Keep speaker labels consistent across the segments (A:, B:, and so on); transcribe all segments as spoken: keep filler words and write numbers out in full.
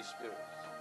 A: Spirit.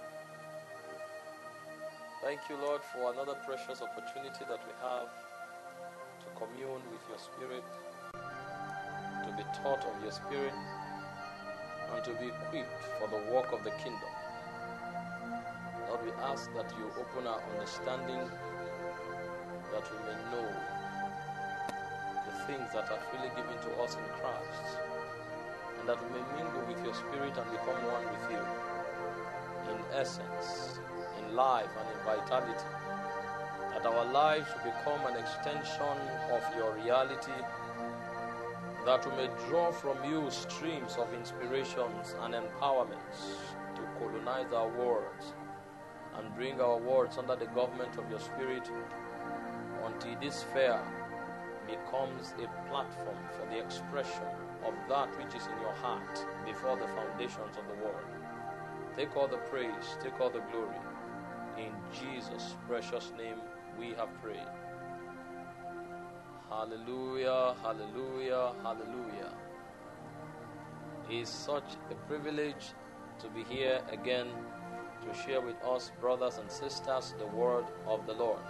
A: Thank you, Lord, for another precious opportunity that we have to commune with your Spirit, to be taught of your Spirit, and to be equipped for the work of the kingdom. Lord, we ask that you open our understanding, that we may know the things that are freely given to us in Christ, and that we may mingle with your Spirit and become one with you in essence, in life, and in vitality, that our lives will become an extension of your reality, that we may draw from you streams of inspirations and empowerments to colonize our words and bring our words under the government of your Spirit until this sphere becomes a platform for the expression of that which is in your heart before the foundations of the world. Take all the praise, take all the glory. In Jesus' precious name we have prayed. Hallelujah, hallelujah, hallelujah. It is such a privilege to be here again to share with us, brothers and sisters, the word of the Lord.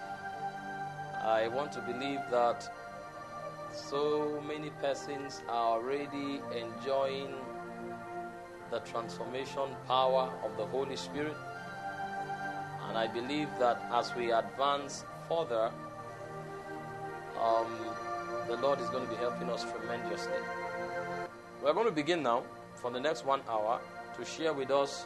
A: I want to believe that so many persons are already enjoying the transformation power of the Holy Spirit. And I believe that as we advance further, um, the Lord is going to be helping us tremendously. We're going to begin now for the next one hour to share with us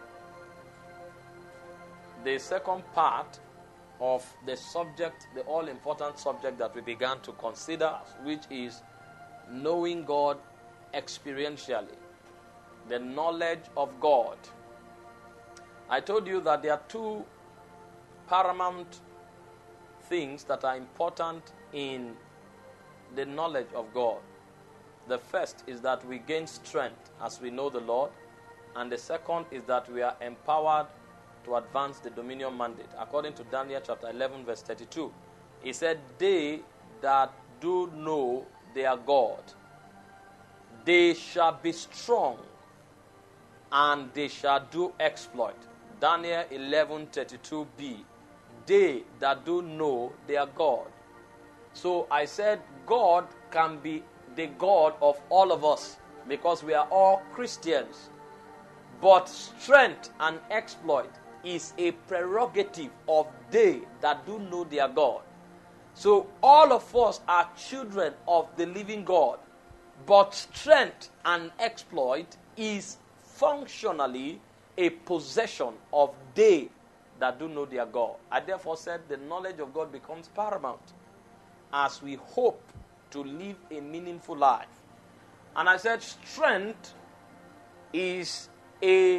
A: the second part of the subject, the all-important subject that we began to consider, which is knowing God experientially, the knowledge of God. I told you that there are two paramount things that are important in the knowledge of God. The first is that we gain strength as we know the Lord, and the second is that we are empowered to advance the dominion mandate. According to Daniel chapter eleven verse thirty-two, he said, they that do know their God, they shall be strong and they shall do exploit. Daniel eleven thirty-two b. They that do know their God. So I said God can be the God of all of us because we are all Christians. But strength and exploit is a prerogative of they that do know their God. So all of us are children of the living God. But strength and exploit is functionally a possession of they that do know their God. I therefore said the knowledge of God becomes paramount as we hope to live a meaningful life. And I said strength is a,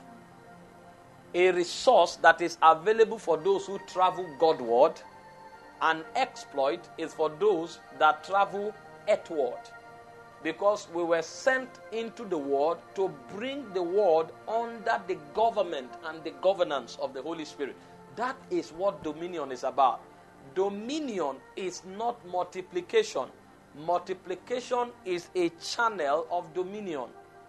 A: a resource that is available for those who travel Godward, and exploit is for those that travel earthward. Because we were sent into the world to bring the world under the government and the governance of the Holy Spirit. That is what dominion is about. Dominion is not multiplication. Multiplication is a channel of dominion.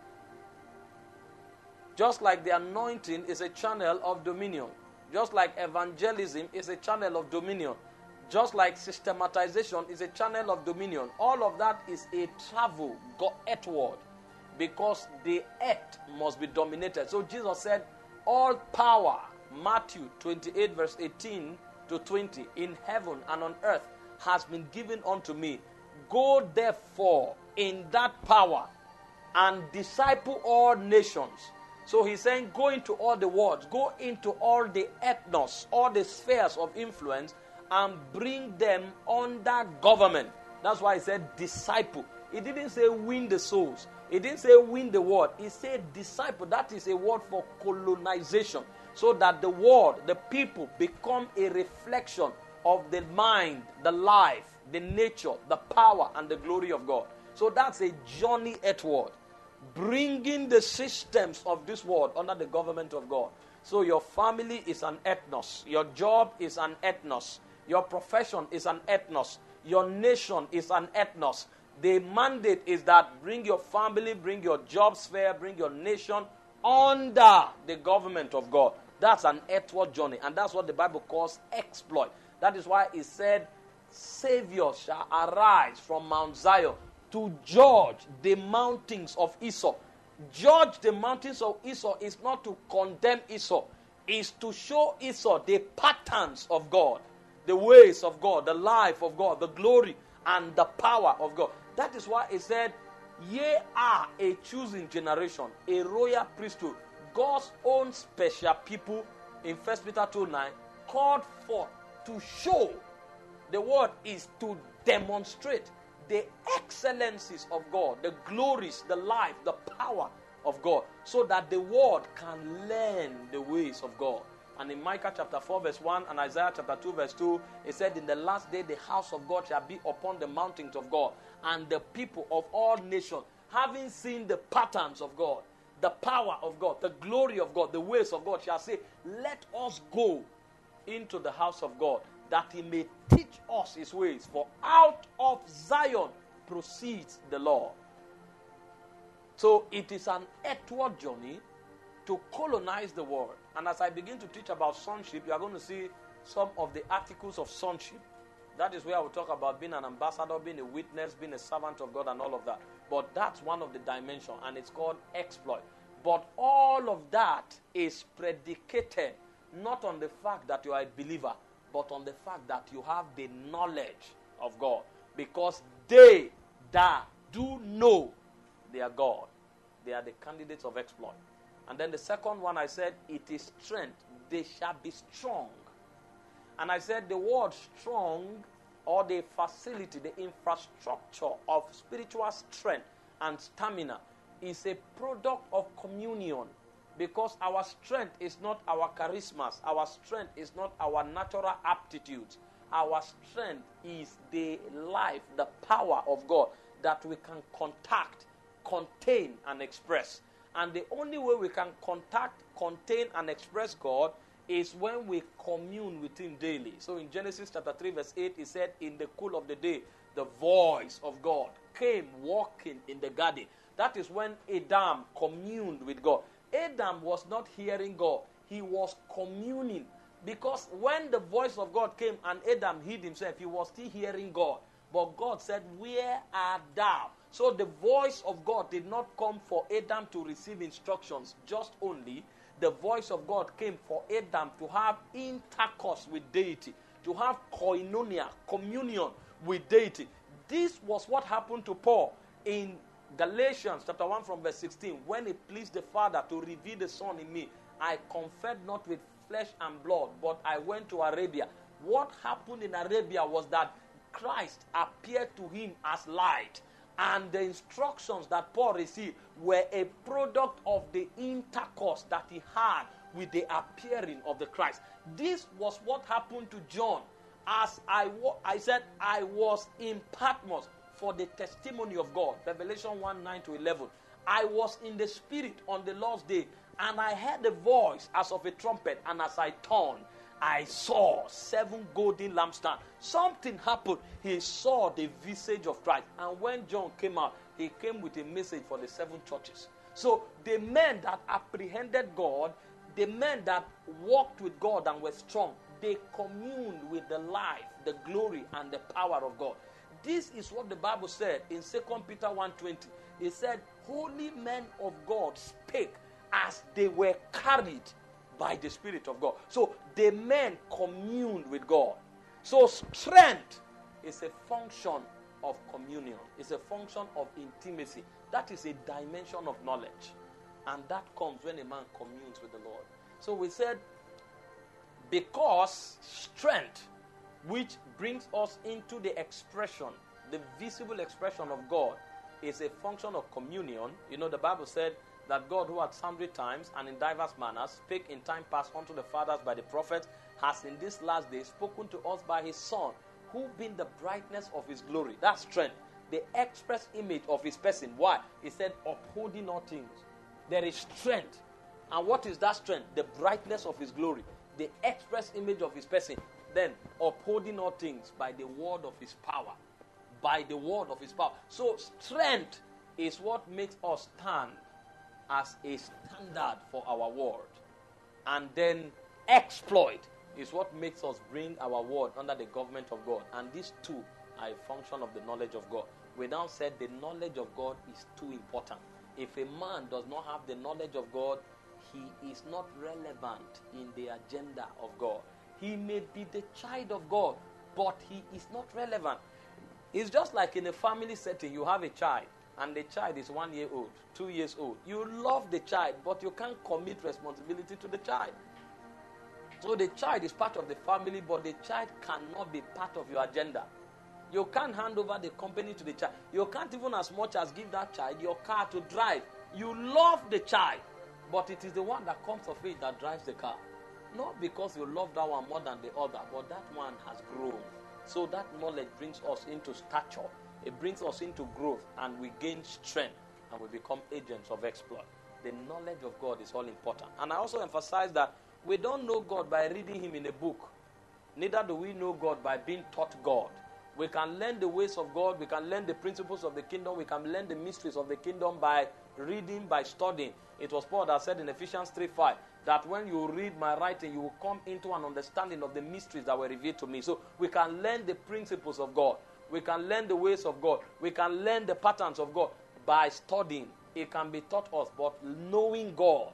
A: Just like the anointing is a channel of dominion. Just like evangelism is a channel of dominion. Just like systematization is a channel of dominion. All of that is a travel, go earthward, because the earth must be dominated. So Jesus said, all power, Matthew twenty-eight verse eighteen to twenty, in heaven and on earth has been given unto me. Go therefore in that power and disciple all nations. So he's saying, go into all the worlds, go into all the ethnos, all the spheres of influence, and bring them under government. That's why he said disciple. He didn't say win the souls. He didn't say win the world. He said disciple. That is a word for colonization. So that the world, the people, become a reflection of the mind, the life, the nature, the power, and the glory of God. So that's a journey earthward. Bringing the systems of this world under the government of God. So your family is an ethnos. Your job is an ethnos. Your profession is an ethnos. Your nation is an ethnos. The mandate is that bring your family, bring your job sphere, bring your nation under the government of God. That's an earthward journey, and that's what the Bible calls exploit. That is why it said, Savior shall arise from Mount Zion to judge the mountains of Esau. Judge the mountains of Esau is not to condemn Esau, is to show Esau the patterns of God, the ways of God, the life of God, the glory and the power of God. That is why it said, ye are a choosing generation, a royal priesthood, God's own special people, in First Peter two nine, called forth to show. The word is to demonstrate the excellencies of God, the glories, the life, the power of God, so that the world can learn the ways of God. And in Micah chapter four verse one and Isaiah chapter two verse two, it said, in the last day the house of God shall be upon the mountains of God, and the people of all nations, having seen the patterns of God, the power of God, the glory of God, the ways of God, shall say, let us go into the house of God, that he may teach us his ways. For out of Zion proceeds the law. So it is an earthward journey to colonize the world. And as I begin to teach about sonship, you are going to see some of the articles of sonship. That is where I will talk about being an ambassador, being a witness, being a servant of God, and all of that. But that's one of the dimensions, and it's called exploit. But all of that is predicated not on the fact that you are a believer, but on the fact that you have the knowledge of God. Because they that do know their God, they are the candidates of exploit. And then the second one, I said, it is strength. They shall be strong. And I said the word strong, or the facility, the infrastructure of spiritual strength and stamina, is a product of communion. Because our strength is not our charismas. Our strength is not our natural aptitudes. Our strength is the life, the power of God that we can contact, contain, and express. And the only way we can contact, contain, and express God is when we commune with him daily. So in Genesis chapter three verse eight, it said, in the cool of the day, the voice of God came walking in the garden. That is when Adam communed with God. Adam was not hearing God. He was communing. Because when the voice of God came and Adam hid himself, he was still hearing God. But God said, where art thou? So the voice of God did not come for Adam to receive instructions just only. The voice of God came for Adam to have intercourse with deity, to have koinonia, communion with deity. This was what happened to Paul in Galatians chapter one from verse sixteen. When it pleased the Father to reveal the Son in me, I conferred not with flesh and blood, but I went to Arabia. What happened in Arabia was that Christ appeared to him as light. And the instructions that Paul received were a product of the intercourse that he had with the appearing of the Christ. This was what happened to John. As I, wa- I said, I was in Patmos for the testimony of God. Revelation one, nine to eleven. I was in the Spirit on the Lord's day, and I heard a voice as of a trumpet, and as I turned, I saw seven golden lampstands. Something happened. He saw the visage of Christ. And when John came out, he came with a message for the seven churches. So the men that apprehended God, the men that walked with God and were strong, they communed with the life, the glory, and the power of God. This is what the Bible said in Second Peter one twenty. It said, holy men of God spake as they were carried by the Spirit of God. So the men communed with God. So strength is a function of communion. It's a function of intimacy. That is a dimension of knowledge. And that comes when a man communes with the Lord. So we said, because strength, which brings us into the expression, the visible expression of God, is a function of communion. You know, the Bible said that God, who at sundry times and in diverse manners spake in time past unto the fathers by the prophets, has in this last day spoken to us by his Son, who being the brightness of his glory. That's strength. The express image of his person. Why? He said, upholding all things. There is strength. And what is that strength? The brightness of his glory. The express image of his person. Then, upholding all things by the word of his power. By the word of his power. So, strength is what makes us stand as a standard for our world. And then exploit is what makes us bring our world under the government of God. And these two are a function of the knowledge of God. We now said the knowledge of God is too important. If a man does not have the knowledge of God, he is not relevant in the agenda of God. He may be the child of God, but he is not relevant. It's just like in a family setting, you have a child, and the child is one year old, two years old. You love the child, but you can't commit responsibility to the child. So the child is part of the family, but the child cannot be part of your agenda. You can't hand over the company to the child. You can't even as much as give that child your car to drive. You love the child, but it is the one that comes of age that drives the car. Not because you love that one more than the other, but that one has grown. So that knowledge brings us into stature. It brings us into growth, and we gain strength, and we become agents of exploit. The knowledge of God is all important. And I also emphasize that we don't know God by reading him in a book. Neither do we know God by being taught God. We can learn the ways of God. We can learn the principles of the kingdom. We can learn the mysteries of the kingdom by reading, by studying. It was Paul that said in Ephesians three five that when you read my writing, you will come into an understanding of the mysteries that were revealed to me. So we can learn the principles of God. We can learn the ways of God. We can learn the patterns of God by studying. It can be taught us, but knowing God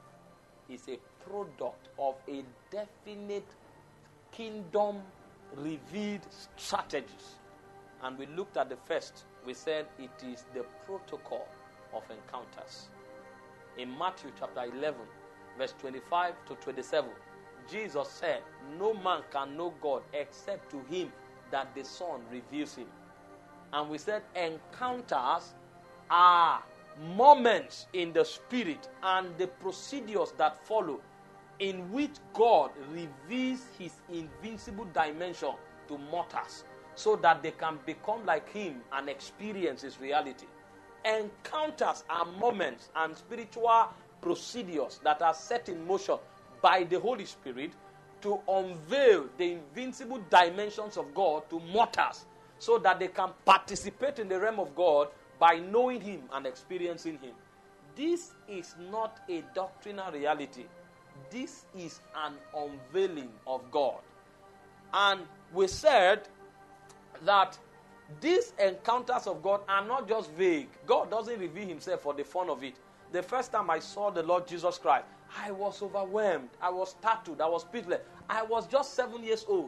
A: is a product of a definite kingdom revealed strategies. And we looked at the first. We said it is the protocol of encounters. In Matthew chapter eleven, verse twenty-five to twenty-seven, Jesus said, no man can know God except to him that the Son reveals him. And we said encounters are moments in the spirit and the procedures that follow in which God reveals his invincible dimension to mortals so that they can become like him and experience his reality. Encounters are moments and spiritual procedures that are set in motion by the Holy Spirit to unveil the invincible dimensions of God to mortals so that they can participate in the realm of God by knowing him and experiencing him. This is not a doctrinal reality. This is an unveiling of God. And we said that these encounters of God are not just vague. God doesn't reveal himself for the fun of it. The first time I saw the Lord Jesus Christ, I was overwhelmed. I was startled. I was speechless. I was just seven years old.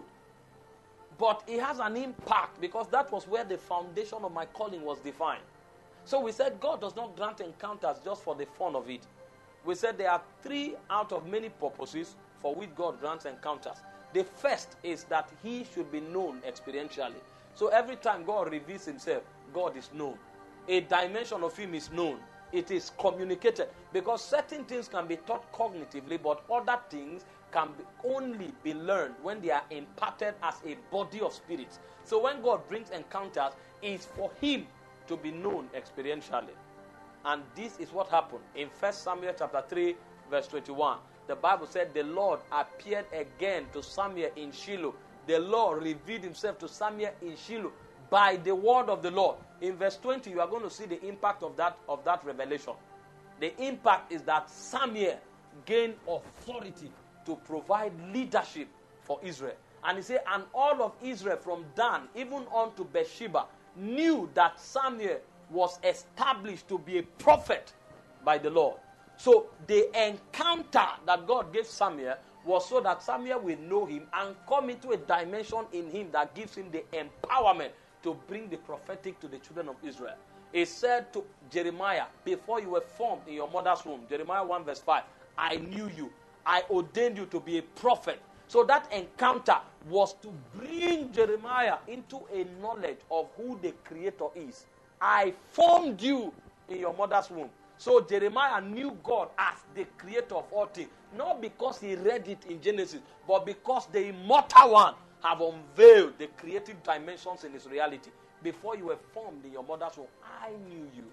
A: But it has an impact because that was where the foundation of my calling was defined. So we said God does not grant encounters just for the fun of it. We said there are three out of many purposes for which God grants encounters. The first is that he should be known experientially. So every time God reveals himself, God is known. A dimension of him is known. It is communicated. Because certain things can be taught cognitively, but other things can be only be learned when they are imparted as a body of spirits. So when God brings encounters, it's for him to be known experientially. And this is what happened in First Samuel chapter three, verse twenty-one. The Bible said the Lord appeared again to Samuel in Shiloh. The Lord revealed himself to Samuel in Shiloh by the word of the Lord. In verse twenty, you are going to see the impact of that, of that revelation. The impact is that Samuel gained authority to provide leadership for Israel. And he said, and all of Israel from Dan, even unto Bathsheba, knew that Samuel was established to be a prophet by the Lord. So the encounter that God gave Samuel was so that Samuel will know him and come into a dimension in him that gives him the empowerment to bring the prophetic to the children of Israel. He said to Jeremiah, before you were formed in your mother's womb, Jeremiah one verse five, I knew you. I ordained you to be a prophet. So that encounter was to bring Jeremiah into a knowledge of who the Creator is. I formed you in your mother's womb. So Jeremiah knew God as the creator of all things. Not because he read it in Genesis, but because the immortal one have unveiled the creative dimensions in his reality. Before you were formed in your mother's womb, I knew you.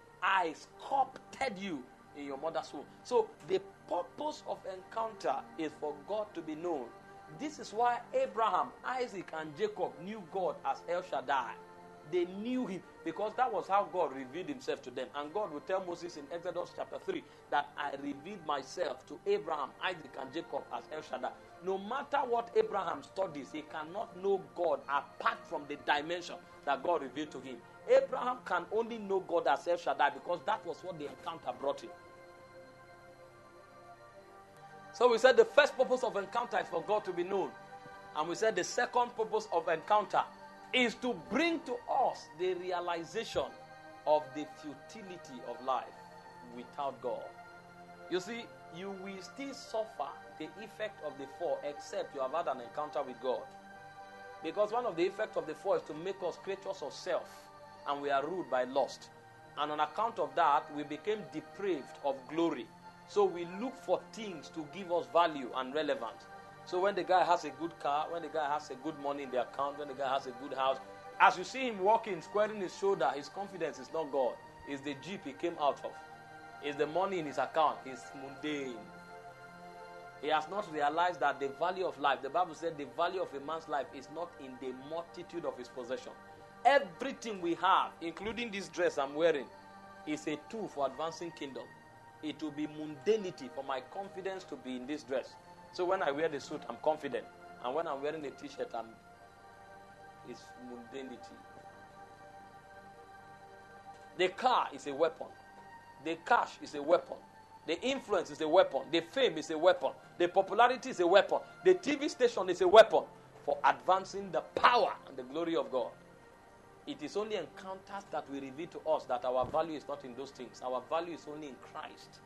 A: I sculpted you in your mother's womb. So the purpose of encounter is for God to be known. This is why Abraham, Isaac, and Jacob knew God as El Shaddai. They knew him because that was how God revealed himself to them. And God will tell Moses in Exodus chapter three that I revealed myself to Abraham, Isaac, and Jacob as El Shaddai. No matter what Abraham studies, he cannot know God apart from the dimension that God revealed to him. Abraham can only know God as El Shaddai because that was what the encounter brought him. So we said the first purpose of encounter is for God to be known. And we said the second purpose of encounter is to bring to us the realization of the futility of life without God. You see, you will still suffer the effect of the fall except you have had an encounter with God. Because one of the effects of the fall is to make us creatures of self, and we are ruled by lust. And on account of that, we became depraved of glory. So we look for things to give us value and relevance. So when the guy has a good car, when the guy has a good money in the account, when the guy has a good house, as you see him walking, squaring his shoulder, his confidence is not God. It's the jeep he came out of. It's the money in his account. It's mundane. He has not realized that the value of life, the Bible said the value of a man's life is not in the multitude of his possession. Everything we have, including this dress I'm wearing, is a tool for advancing kingdom. It will be mundanity for my confidence to be in this dress. So when I wear the suit, I'm confident. And when I'm wearing a t-shirt, I'm, it's mundanity. The car is a weapon. The cash is a weapon. The influence is a weapon. The fame is a weapon. The popularity is a weapon. The T V station is a weapon for advancing the power and the glory of God. It is only encounters that will reveal to us that our value is not in those things. Our value is only in Christ.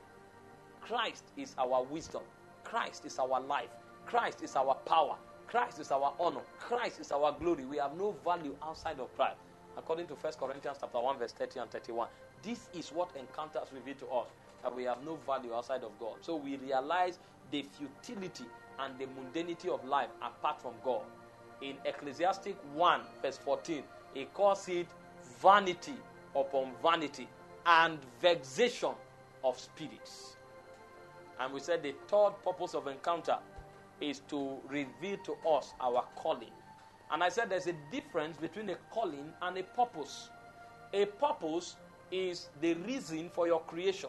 A: Christ is our wisdom. Christ is our life. Christ is our power. Christ is our honor. Christ is our glory. We have no value outside of Christ. According to First Corinthians chapter one, verse thirty and thirty-one. This is what encounters reveal to us, that we have no value outside of God. So we realize the futility and the mundanity of life apart from God. In Ecclesiastes one, verse fourteen, he calls it vanity upon vanity and vexation of spirits. And we said the third purpose of encounter is to reveal to us our calling. And I said there's a difference between a calling and a purpose. A purpose is the reason for your creation.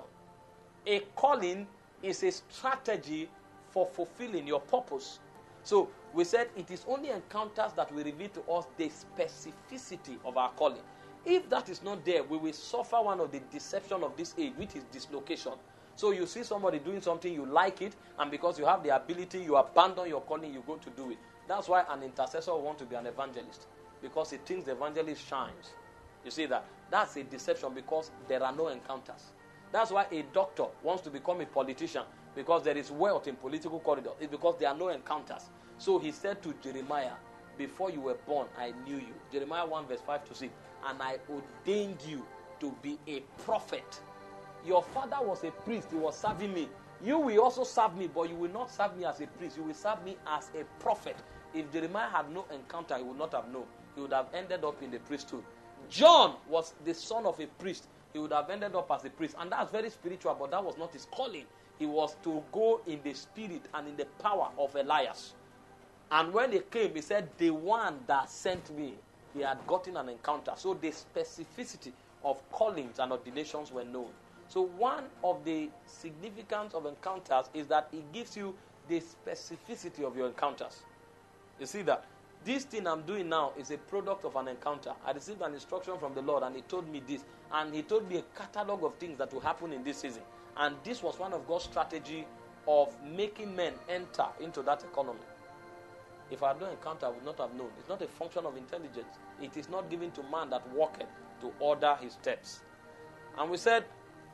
A: A calling is a strategy for fulfilling your purpose. So we said it is only encounters that will reveal to us the specificity of our calling. If that is not there, we will suffer one of the deception of this age, which is dislocation. So you see somebody doing something, you like it, and because you have the ability, you abandon your calling, you go to do it. That's why an intercessor wants to be an evangelist, because he thinks the evangelist shines. You see that? That's a deception because there are no encounters. That's why a doctor wants to become a politician, because there is wealth in political corridor. It's because there are no encounters. So he said to Jeremiah, before you were born, I knew you. Jeremiah one verse five to six. And I ordained you to be a prophet. Your father was a priest. He was serving me. You will also serve me, but you will not serve me as a priest. You will serve me as a prophet. If Jeremiah had no encounter, he would not have known. He would have ended up in the priesthood. John was the son of a priest. He would have ended up as a priest. And that's very spiritual, but that was not his calling. He was to go in the spirit and in the power of Elias. And when he came, he said, the one that sent me, he had gotten an encounter. So the specificity of callings and ordinations were known. So one of the significance of encounters is that it gives you the specificity of your encounters. You see that? This thing I'm doing now is a product of an encounter. I received an instruction from the Lord and he told me this. And he told me a catalog of things that will happen in this season. And this was one of God's strategy of making men enter into that economy. If I had no encounter, I would not have known. It's not a function of intelligence. It is not given to man that walketh to order his steps. And we said,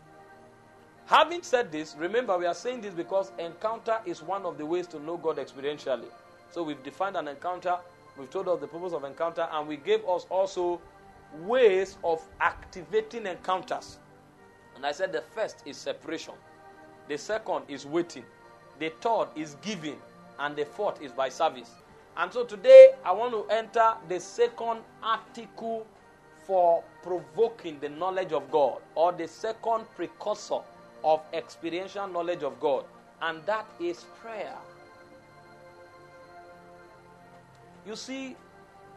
A: having said this, remember we are saying this because encounter is one of the ways to know God experientially. So we've defined an encounter, we've told us the purpose of encounter, and we gave us also ways of activating encounters. And I said the first is separation. The second is waiting. The third is giving. And the fourth is by service. And so today I want to enter the second article for provoking the knowledge of God, or the second precursor of experiential knowledge of God, and that is prayer. You see,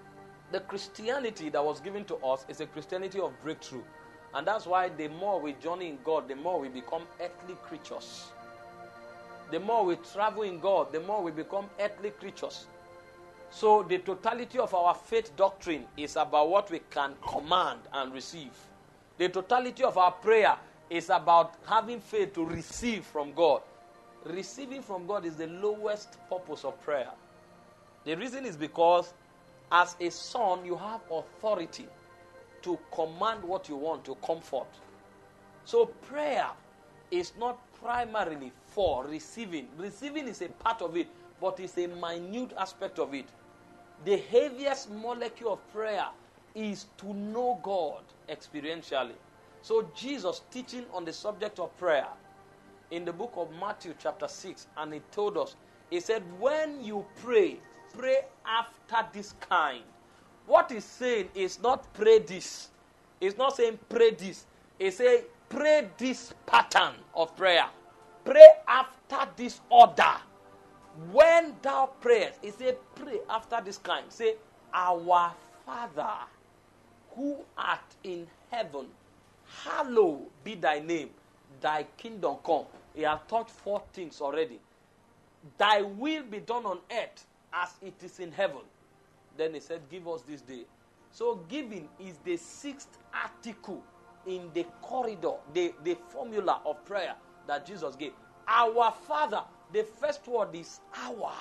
A: The Christianity that was given to us is a Christianity of breakthrough. And that's why the more we journey in God, the more we become earthly creatures. The more we travel in God, the more we become earthly creatures. So the totality of our faith doctrine is about what we can command and receive. The totality of our prayer is about having faith to receive from God. Receiving from God is the lowest purpose of prayer. The reason is because as a son, you have authority to command what you want, to comfort. So prayer is not primarily for receiving. Receiving is a part of it, but it's a minute aspect of it. The heaviest molecule of prayer is to know God experientially. So Jesus teaching on the subject of prayer in the book of Matthew chapter six, and he told us, he said, when you pray, pray after this kind. What he's saying is not pray this. It's not saying pray this. He say pray this pattern of prayer. Pray after this order. When thou prayest, he say pray after this kind. Say, our Father who art in heaven, hallowed be thy name. Thy kingdom come. He has taught four things already. Thy will be done on earth as it is in heaven. Then he said, give us this day. So giving is the sixth article in the corridor, the, the formula of prayer that Jesus gave. Our Father, the first word is our.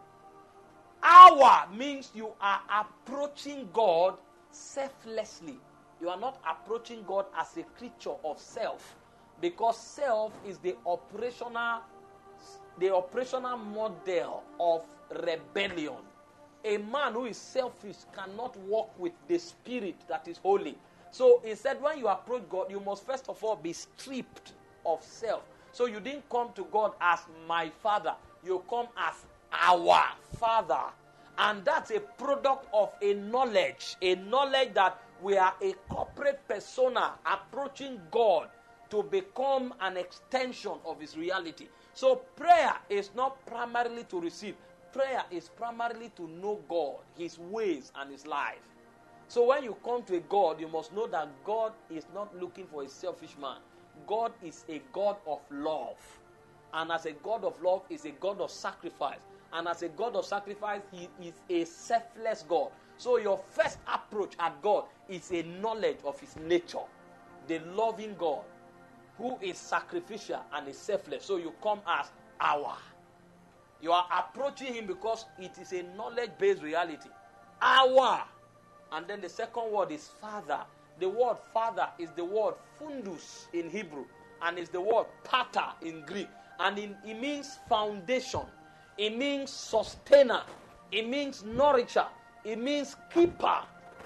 A: Our means you are approaching God selflessly. You are not approaching God as a creature of self, because self is the operational, the operational model of rebellion. A man who is selfish cannot walk with the spirit that is holy. So he said, when you approach God, you must first of all be stripped of self. So you didn't come to God as my Father. You come as our Father. And that's a product of a knowledge. A knowledge that we are a corporate persona approaching God to become an extension of his reality. So prayer is not primarily to receive. Prayer is primarily to know God, his ways and his life. So when you come to a God, you must know that God is not looking for a selfish man. God is a God of love. And as a God of love, is a God of sacrifice. And as a God of sacrifice, he is a selfless God. So your first approach at God is a knowledge of his nature. The loving God who is sacrificial and is selfless. So you come as our. You are approaching him because it is a knowledge-based reality. Our. And then the second word is Father. The word Father is the word fundus in Hebrew, and is the word pater in Greek. And in, it means foundation. It means sustainer. It means nourisher. It means keeper.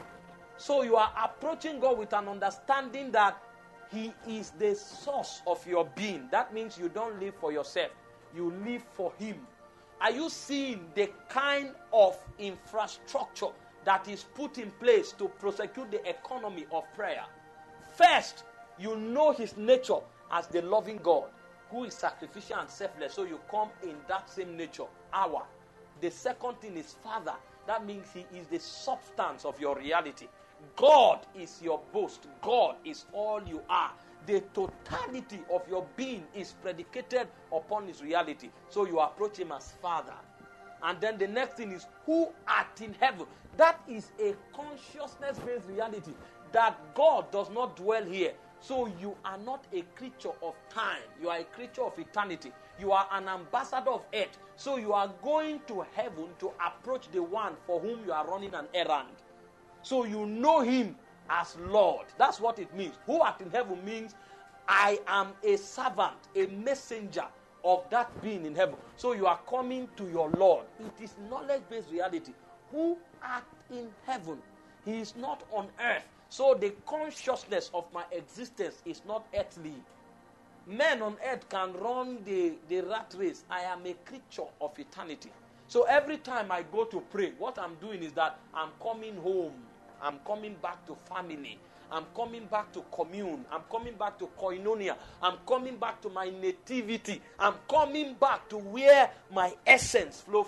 A: So you are approaching God with an understanding that he is the source of your being. That means you don't live for yourself. You live for him. Are you seeing the kind of infrastructure that is put in place to prosecute the economy of prayer? First, you know his nature as the loving God who is sacrificial and selfless. So you come in that same nature, our. The second thing is Father. That means he is the substance of your reality. God is your boast. God is all you are. The totality of your being is predicated upon his reality. So you approach him as Father. And then the next thing is, who art in heaven. That is a consciousness-based reality, that God does not dwell here. So you are not a creature of time. You are a creature of eternity. You are an ambassador of earth. So you are going to heaven to approach the one for whom you are running an errand. So you know him as Lord. That's what it means. Who art in heaven means I am a servant, a messenger of that being in heaven. So you are coming to your Lord. It is knowledge-based reality. Who art in heaven? He is not on earth. So the consciousness of my existence is not earthly. Men on earth can run the, the rat race. I am a creature of eternity. So every time I go to pray, what I'm doing is that I'm coming home. I'm coming back to family. I'm coming back to commune. I'm coming back to koinonia. I'm coming back to my nativity. I'm coming back to where my essence flow from.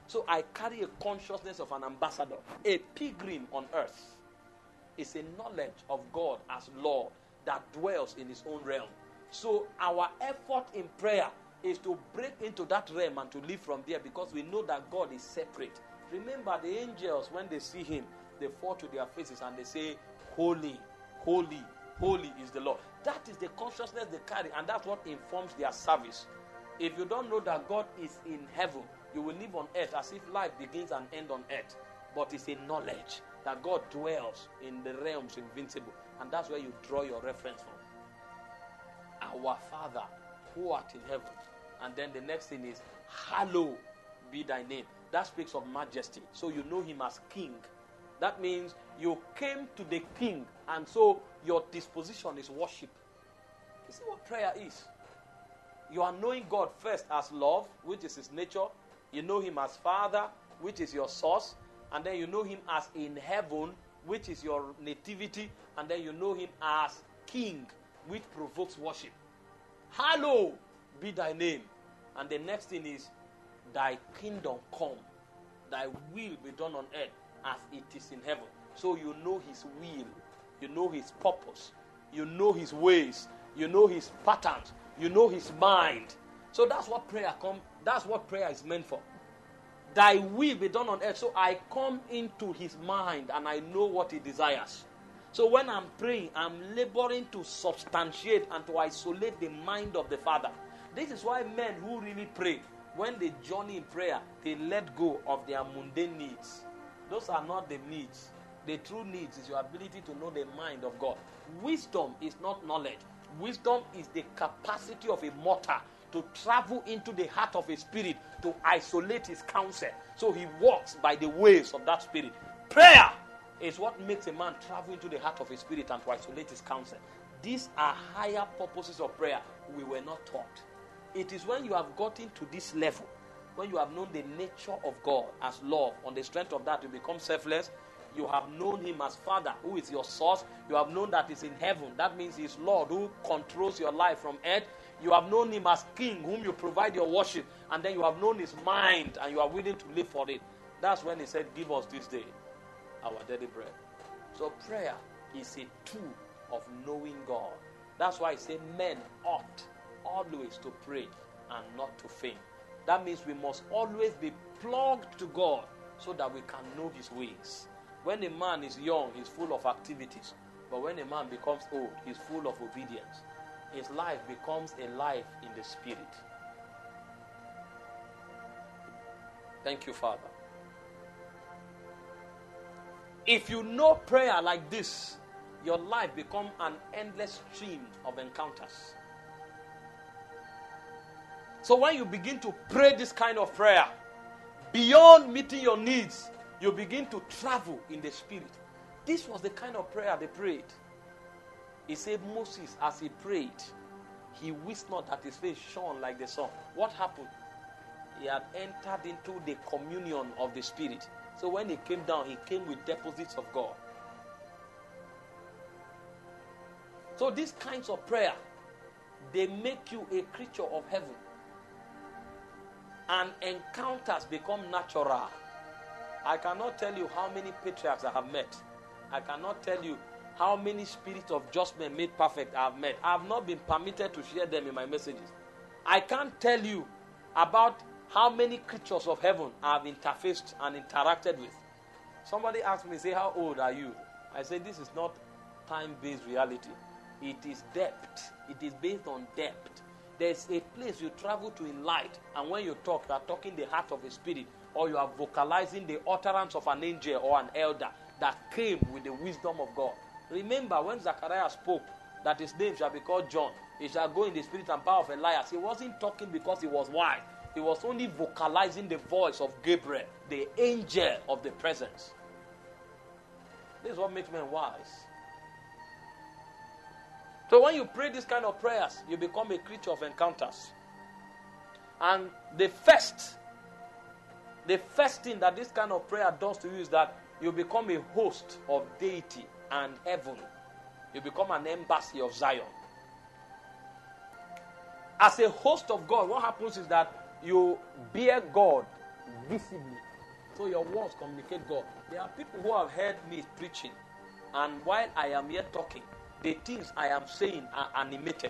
A: So I carry a consciousness of an ambassador. A pilgrim on earth is a knowledge of God as Lord that dwells in his own realm. So our effort in prayer is to break into that realm and to live from there, because we know that God is separate. Remember, the angels, when they see him, they fall to their faces and they say, holy, holy, holy is the Lord. That is the consciousness they carry, and that's what informs their service. If you don't know that God is in heaven, you will live on earth as if life begins and ends on earth. But it's a knowledge that God dwells in the realms invincible, and that's where you draw your reference from. Our Father who art in heaven. And then the next thing is, hallowed be thy name. That speaks of majesty. So you know him as king. That means you came to the king, and so your disposition is worship. You see what prayer is? You are knowing God first as love, which is his nature. You know him as Father, which is your source. And then you know him as in heaven, which is your nativity. And then you know him as king, which provokes worship. Hallowed be thy name. And the next thing is, thy kingdom come, thy will be done on earth as it is in heaven. So you know his will, you know his purpose, you know his ways, you know his patterns, you know his mind. So that's what prayer come. That's what prayer is meant for. Thy will be done on earth. So I come into his mind and I know what he desires. So when I'm praying, I'm laboring to substantiate and to isolate the mind of the Father. This is why men who really pray, when they journey in prayer, they let go of their mundane needs. Those are not the needs. The true needs is your ability to know the mind of God. Wisdom is not knowledge. Wisdom is the capacity of a mortal to travel into the heart of a spirit to isolate his counsel. So he walks by the ways of that spirit. Prayer is what makes a man travel into the heart of a spirit and to isolate his counsel. These are higher purposes of prayer we were not taught. It is when you have gotten to this level, when you have known the nature of God as love, on the strength of that you become selfless. You have known him as Father, who is your source. You have known that he's in heaven. That means he's Lord who controls your life from earth. You have known him as King, whom you provide your worship. And then you have known his mind, and you are willing to live for it. That's when he said, give us this day our daily bread. So prayer is a tool of knowing God. That's why he said men ought always to pray and not to faint. That means we must always be plugged to God so that we can know his ways. When a man is young, he's full of activities. But when a man becomes old, he's full of obedience. His life becomes a life in the Spirit. Thank you, Father. If you know prayer like this, your life becomes an endless stream of encounters. So when you begin to pray this kind of prayer, beyond meeting your needs, you begin to travel in the Spirit. This was the kind of prayer they prayed. He said Moses, as he prayed, he wist not that his face shone like the sun. What happened? He had entered into the communion of the Spirit. So when he came down, he came with deposits of God. So these kinds of prayer, they make you a creature of heaven. And encounters become natural. I cannot tell you how many patriarchs I have met. I cannot tell you how many spirits of just men made perfect I have met. I have not been permitted to share them in my messages. I can't tell you about how many creatures of heaven I have interfaced and interacted with. Somebody asked me, say, how old are you? I say, this is not time-based reality. It is depth. It is based on depth. There's a place you travel to in light, and when you talk, you are talking the heart of a spirit, or you are vocalizing the utterance of an angel or an elder that came with the wisdom of God. Remember, when Zechariah spoke that his name shall be called John, he shall go in the spirit and power of Elias, he wasn't talking because he was wise. He was only vocalizing the voice of Gabriel, the angel of the presence. This is what makes men wise. So when you pray this kind of prayers, you become a creature of encounters. And the first, the first thing that this kind of prayer does to you is that you become a host of deity and heaven. You become an embassy of Zion. As a host of God, what happens is that you bear God visibly. So your words communicate God. There are people who have heard me preaching, and while I am here talking, the things I am saying are animated.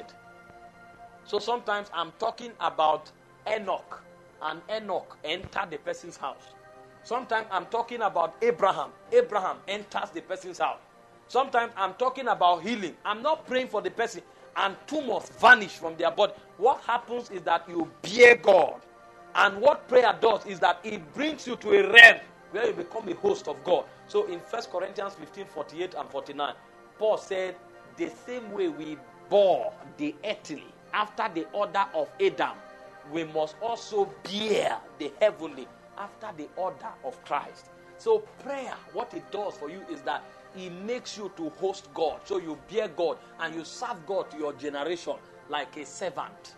A: So sometimes I'm talking about Enoch, and Enoch entered the person's house. Sometimes I'm talking about Abraham. Abraham enters the person's house. Sometimes I'm talking about healing. I'm not praying for the person, and tumors vanish from their body. What happens is that you bear God. And what prayer does is that it brings you to a realm where you become a host of God. So in First Corinthians fifteen, forty-eight and forty-nine, Paul said, the same way we bore the earthly after the order of Adam, we must also bear the heavenly after the order of Christ. So prayer, what it does for you is that it makes you to host God. So you bear God and you serve God to your generation like a servant.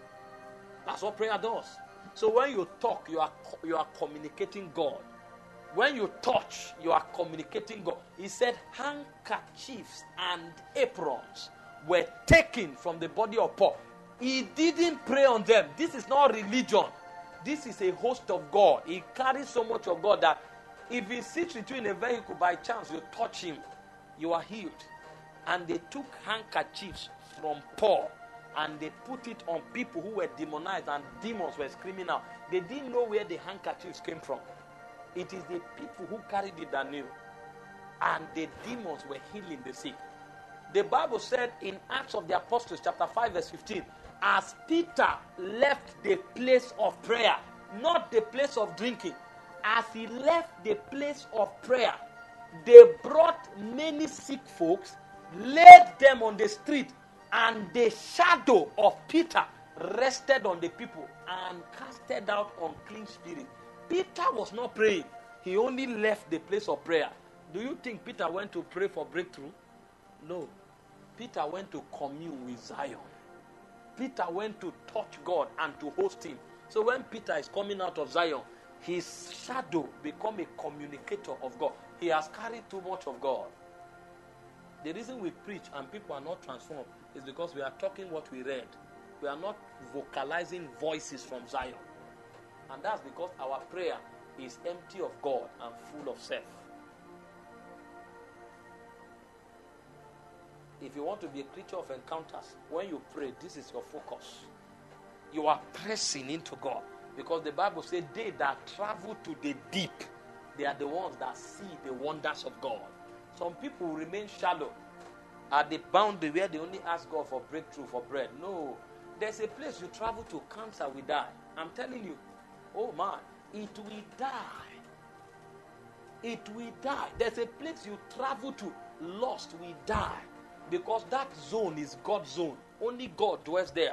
A: That's what prayer does. So when you talk, you are you are communicating God. When you touch, you are communicating God. He said handkerchiefs and aprons were taken from the body of Paul. He didn't pray on them. This is not religion. This is a host of God. He carries so much of God that if he sits with you in a vehicle, by chance you touch him, you are healed. And they took handkerchiefs from Paul and they put it on people who were demonized, and demons were screaming out. They didn't know where the handkerchiefs came from. It is the people who carried it that knew. And the demons were healing the sick. The Bible said in Acts of the Apostles chapter five verse fifteen, as Peter left the place of prayer, not the place of drinking, as he left the place of prayer, they brought many sick folks, laid them on the street, and the shadow of Peter rested on the people and casted out unclean spirits. Peter was not praying. He only left the place of prayer. Do you think Peter went to pray for breakthrough? No. Peter went to commune with Zion. Peter went to touch God and to host him. So when Peter is coming out of Zion, his shadow become a communicator of God. He has carried too much of God. The reason we preach and people are not transformed is because we are talking what we read. We are not vocalizing voices from Zion. And that's because our prayer is empty of God and full of self. If you want to be a creature of encounters, when you pray, this is your focus. You are pressing into God. Because the Bible says, they that travel to the deep, they are the ones that see the wonders of God. Some people remain shallow at the boundary where they only ask God for breakthrough, for bread. No. There's a place you travel to, cancer will die. I'm telling you. Oh man, it will die. It will die. There's a place you travel to, lost will die. Because that zone is God's zone. Only God dwells there.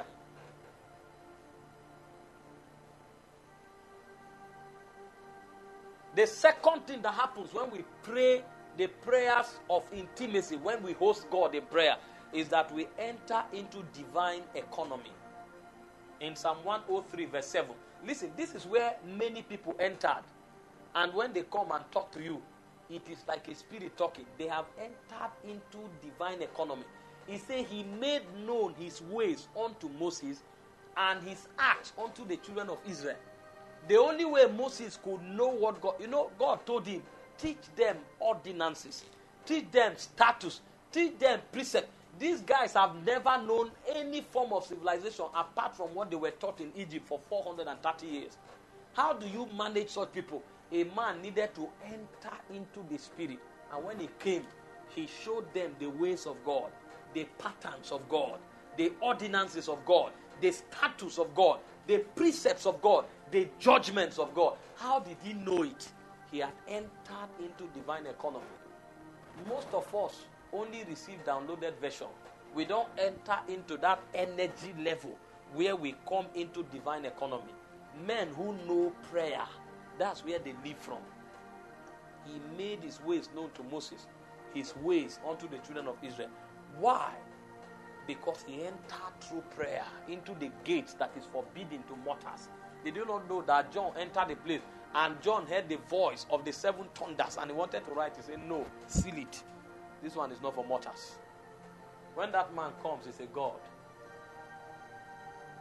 A: The second thing that happens when we pray the prayers of intimacy, when we host God in prayer, is that we enter into divine economy. In Psalm one oh three verse seven. Listen, this is where many people entered. And when they come and talk to you, it is like a spirit talking. They have entered into divine economy. He said he made known his ways unto Moses and his acts unto the children of Israel. The only way Moses could know what God, you know, God told him, teach them ordinances, teach them status, teach them precept. These guys have never known any form of civilization apart from what they were taught in Egypt for four hundred thirty years. How do you manage such people? A man needed to enter into the spirit. And when he came, he showed them the ways of God, the patterns of God, the ordinances of God, the status of God, the precepts of God, the judgments of God. How did he know it? He had entered into divine economy. Most of us only receive downloaded version. We don't enter into that energy level where we come into divine economy. Men who know prayer, that's where they live from. He made his ways known to Moses, his ways unto the children of Israel. Why? Because he entered through prayer into the gates that is forbidden to mortals. They do not know that John entered the place and John heard the voice of the seven thunders and he wanted to write. He said, no, seal it. This one is not for mortals. When that man comes, he said, God.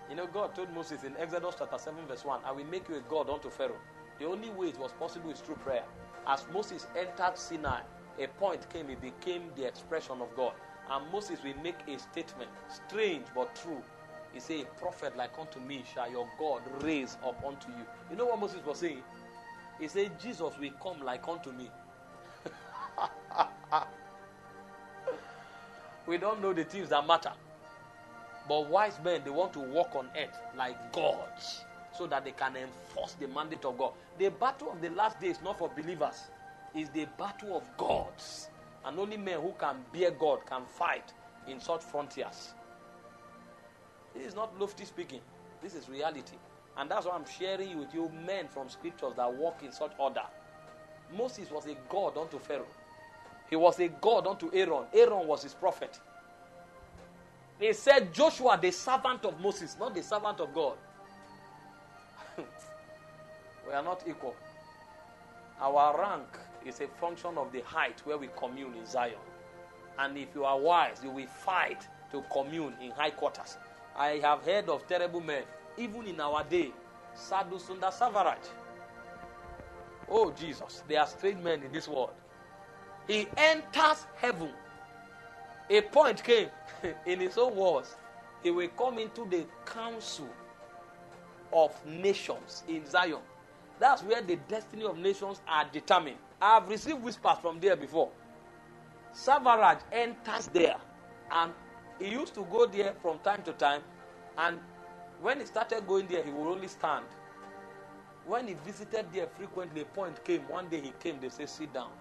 A: You know, God told Moses in Exodus chapter seven verse one, I will make you a God unto Pharaoh. The only way it was possible is through prayer. As Moses entered Sinai, a point came, he became the expression of God. And Moses will make a statement, strange but true. He said, a prophet like unto me shall your God raise up unto you. You know what Moses was saying? He said, Jesus will come like unto me. We don't know the things that matter. But wise men, they want to walk on earth like gods so that they can enforce the mandate of God. The battle of the last day is not for believers. It's the battle of gods. And only men who can bear God can fight in such frontiers. This is not lofty speaking. This is reality. And that's why I'm sharing with you men from scriptures that walk in such order. Moses was a god unto Pharaoh. He was a god unto Aaron. Aaron was his prophet. They said Joshua, the servant of Moses, not the servant of God. We are not equal. Our rank is a function of the height where we commune in Zion. And if you are wise, you will fight to commune in high quarters. I have heard of terrible men, even in our day. Sadhu Sundar Savaraj. Oh Jesus, there are strange men in this world. He enters heaven. A point came in his own words. He will come into the council of nations in Zion. That's where the destiny of nations are determined. I have received whispers from there before. Savaraj enters there, and he used to go there from time to time, and when he started going there, he would only stand. When he visited there frequently, a point came. One day he came, they say, sit down.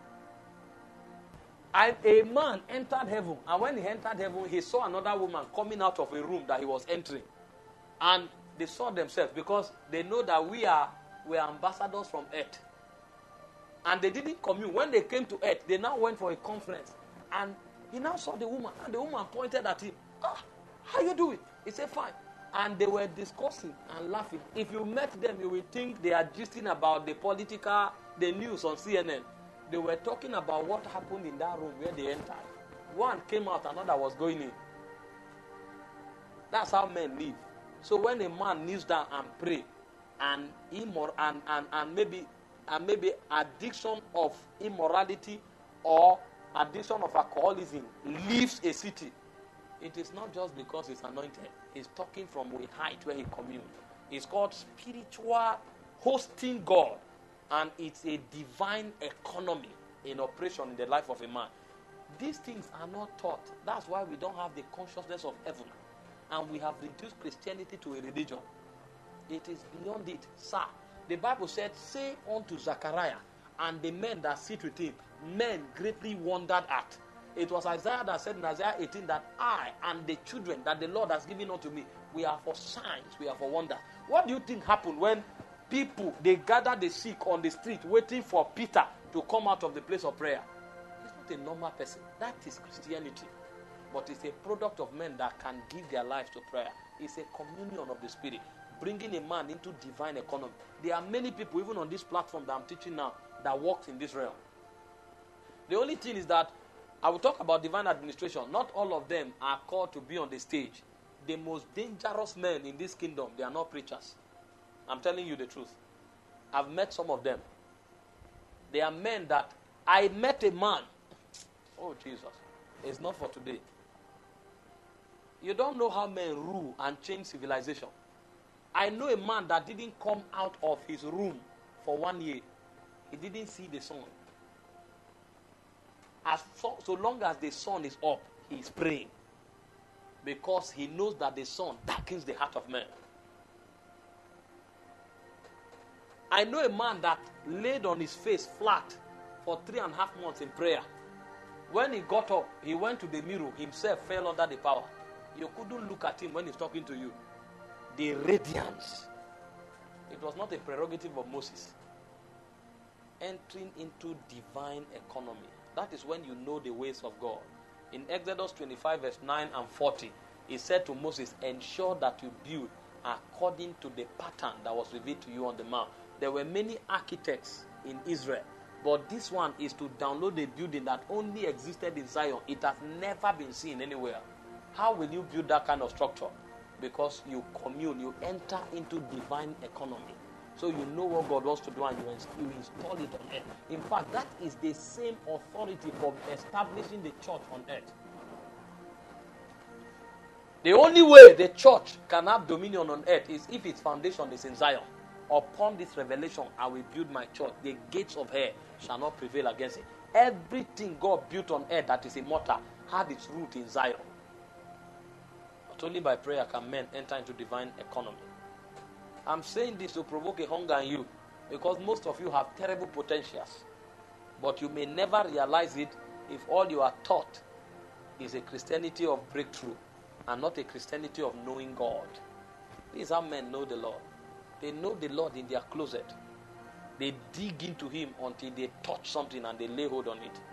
A: And a man entered heaven, and when he entered heaven, he saw another woman coming out of a room that he was entering. And they saw themselves, because they know that we are, we are ambassadors from earth. And they didn't commune. When they came to earth, they now went for a conference. And he now saw the woman, and the woman pointed at him. Ah, how you doing? He said, fine. And they were discussing and laughing. If you met them, you will think they are gisting about the political, the news on C N N. They were talking about what happened in that room where they entered. One came out, another was going in. That's how men live. So when a man kneels down and pray, and immor- and, and, and maybe and maybe addiction of immorality or addiction of alcoholism leaves a city, it is not just because he's anointed. He's talking from a height where he communes. It's called spiritual hosting God. And it's a divine economy in operation in the life of a man. These things are not taught. That's why we don't have the consciousness of heaven. And we have reduced Christianity to a religion. It is beyond it. Sir, the Bible said, say unto Zechariah and the men that sit with him, men greatly wondered at. It was Isaiah that said in Isaiah eighteen that I and the children that the Lord has given unto me, we are for signs, we are for wonders. What do you think happened when people, they gather the sick on the street waiting for Peter to come out of the place of prayer? He's not a normal person. That is Christianity. But it's a product of men that can give their lives to prayer. It's a communion of the Spirit, bringing a man into divine economy. There are many people, even on this platform that I'm teaching now, that works in this realm. The only thing is that I will talk about divine administration. Not all of them are called to be on the stage. The most dangerous men in this kingdom, they are not preachers. I'm telling you the truth. I've met some of them. They are men that I met a man. Oh, Jesus. It's not for today. You don't know how men rule and change civilization. I know a man that didn't come out of his room for one year. He didn't see the sun. As so, so long as the sun is up, he is praying. Because he knows that the sun darkens the heart of man. I know a man that laid on his face flat for three and a half months in prayer. When he got up, he went to the mirror, himself fell under the power. You couldn't look at him when he's talking to you. The radiance. It was not a prerogative of Moses. Entering into divine economy. That is when you know the ways of God. In Exodus twenty-five verse nine and forty, he said to Moses, ensure that you build according to the pattern that was revealed to you on the mount. There were many architects in Israel, but this one is to download a building that only existed in Zion. It has never been seen anywhere. How will you build that kind of structure? because you commune, you enter into divine economy. So you know what God wants to do and you, you install it on earth. In fact, that is the same authority for establishing the church on earth. The only way the church can have dominion on earth is if its foundation is in Zion. Upon this revelation, I will build my church. The gates of hell shall not prevail against it. Everything God built on earth that is immortal had its root in Zion. Not only by prayer can men enter into divine economy. I'm saying this to provoke a hunger in you because most of you have terrible potentials. But you may never realize it if all you are taught is a Christianity of breakthrough and not a Christianity of knowing God. This is how men know the Lord. They know the Lord in their closet. They dig into Him until they touch something and they lay hold on it.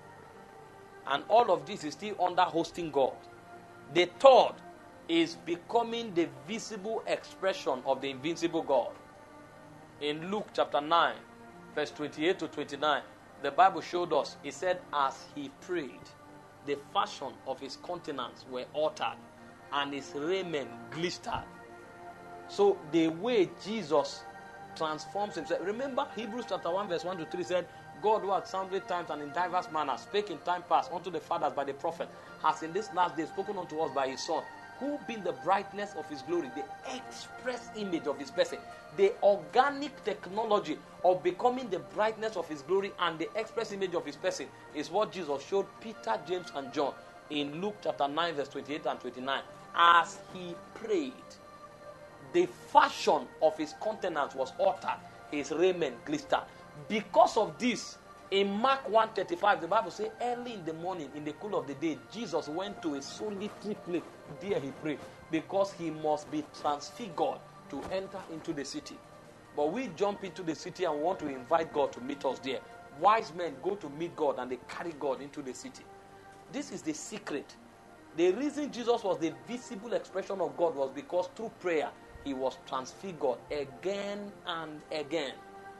A: And all of this is still under hosting God. The third is becoming the visible expression of the invincible God. In Luke chapter nine, verse twenty-eight to twenty-nine, the Bible showed us, it said, as he prayed, the fashion of his countenance were altered, and his raiment glistered. So the way Jesus transforms himself. Remember Hebrews chapter one, verse one to three said, God who at sundry times and in diverse manners spake in time past unto the fathers by the prophet, has in this last day spoken unto us by his Son, who being the brightness of his glory, the express image of his person, the organic technology of becoming the brightness of his glory and the express image of his person is what Jesus showed Peter, James, and John in Luke chapter nine, verse twenty-eight and twenty-nine. As he prayed, the fashion of his countenance was altered, his raiment glistered. Because of this, in Mark one thirty-five, the Bible says, early in the morning, in the cool of the day, Jesus went to a solitary place. There he prayed, because he must be transfigured to enter into the city. But we jump into the city and want to invite God to meet us there. Wise men go to meet God and they carry God into the city. This is the secret. The reason Jesus was the visible expression of God was because through prayer, he was transfigured again and again.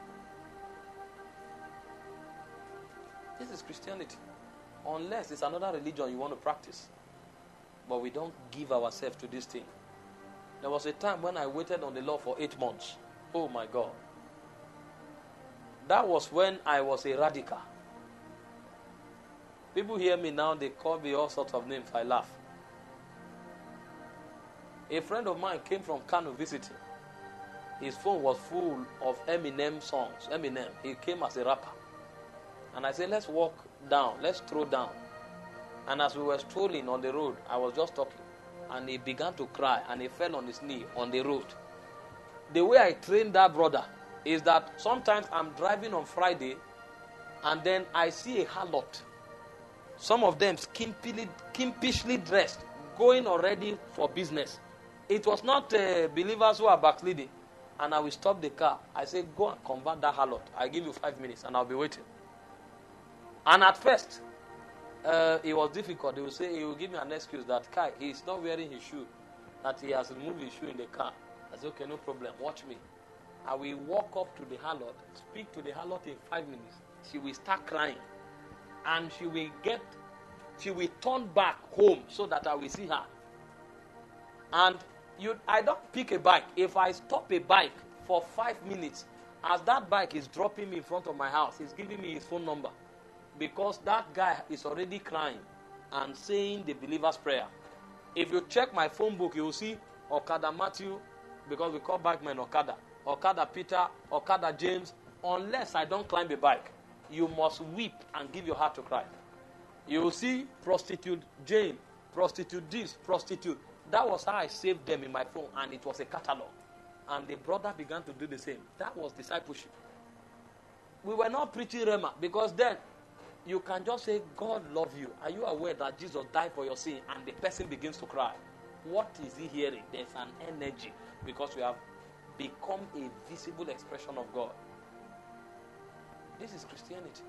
A: This is Christianity. Unless it's another religion you want to practice. But we don't give ourselves to this thing. There was a time when I waited on the Lord for eight months. Oh my God. That was when I was a radical. People hear me now, they call me all sorts of names. I laugh. A friend of mine came from Kano visiting. His phone was full of Eminem songs. Eminem. He came as a rapper. And I said, let's walk down. Let's stroll down. And as we were strolling on the road, I was just talking. And he began to cry. And he fell on his knee on the road. The way I trained that brother is that sometimes I'm driving on Friday. And then I see a harlot. Some of them skimpily, skimpishly dressed. Going already for business. It was not uh, believers who are backsliding. And I will stop the car. I say, go and convert that harlot. I give you five minutes and I'll be waiting. And at first, uh, it was difficult. They will say, he will give me an excuse that Kai, he is not wearing his shoe, that he has removed his shoe in the car. I said, okay, no problem. Watch me. I will walk up to the harlot, speak to the harlot in five minutes. She will start crying. And she will get, she will turn back home so that I will see her. And you, I don't pick a bike. If I stop a bike for five minutes, as that bike is dropping me in front of my house, he's giving me his phone number. Because that guy is already crying and saying the believer's prayer. If you check my phone book, you will see Okada Matthew, because we call bikemen Okada. Okada Peter, Okada James. Unless I don't climb a bike, you must weep and give your heart to Christ. You will see prostitute Jane, prostitute this, prostitute. That was how I saved them in my phone, and it was a catalog. And the brother began to do the same. That was discipleship. We were not preaching Rema, because then you can just say, God love you. Are you aware that Jesus died for your sin? And the person begins to cry. What is he hearing? There's an energy, because we have become a visible expression of God. This is Christianity.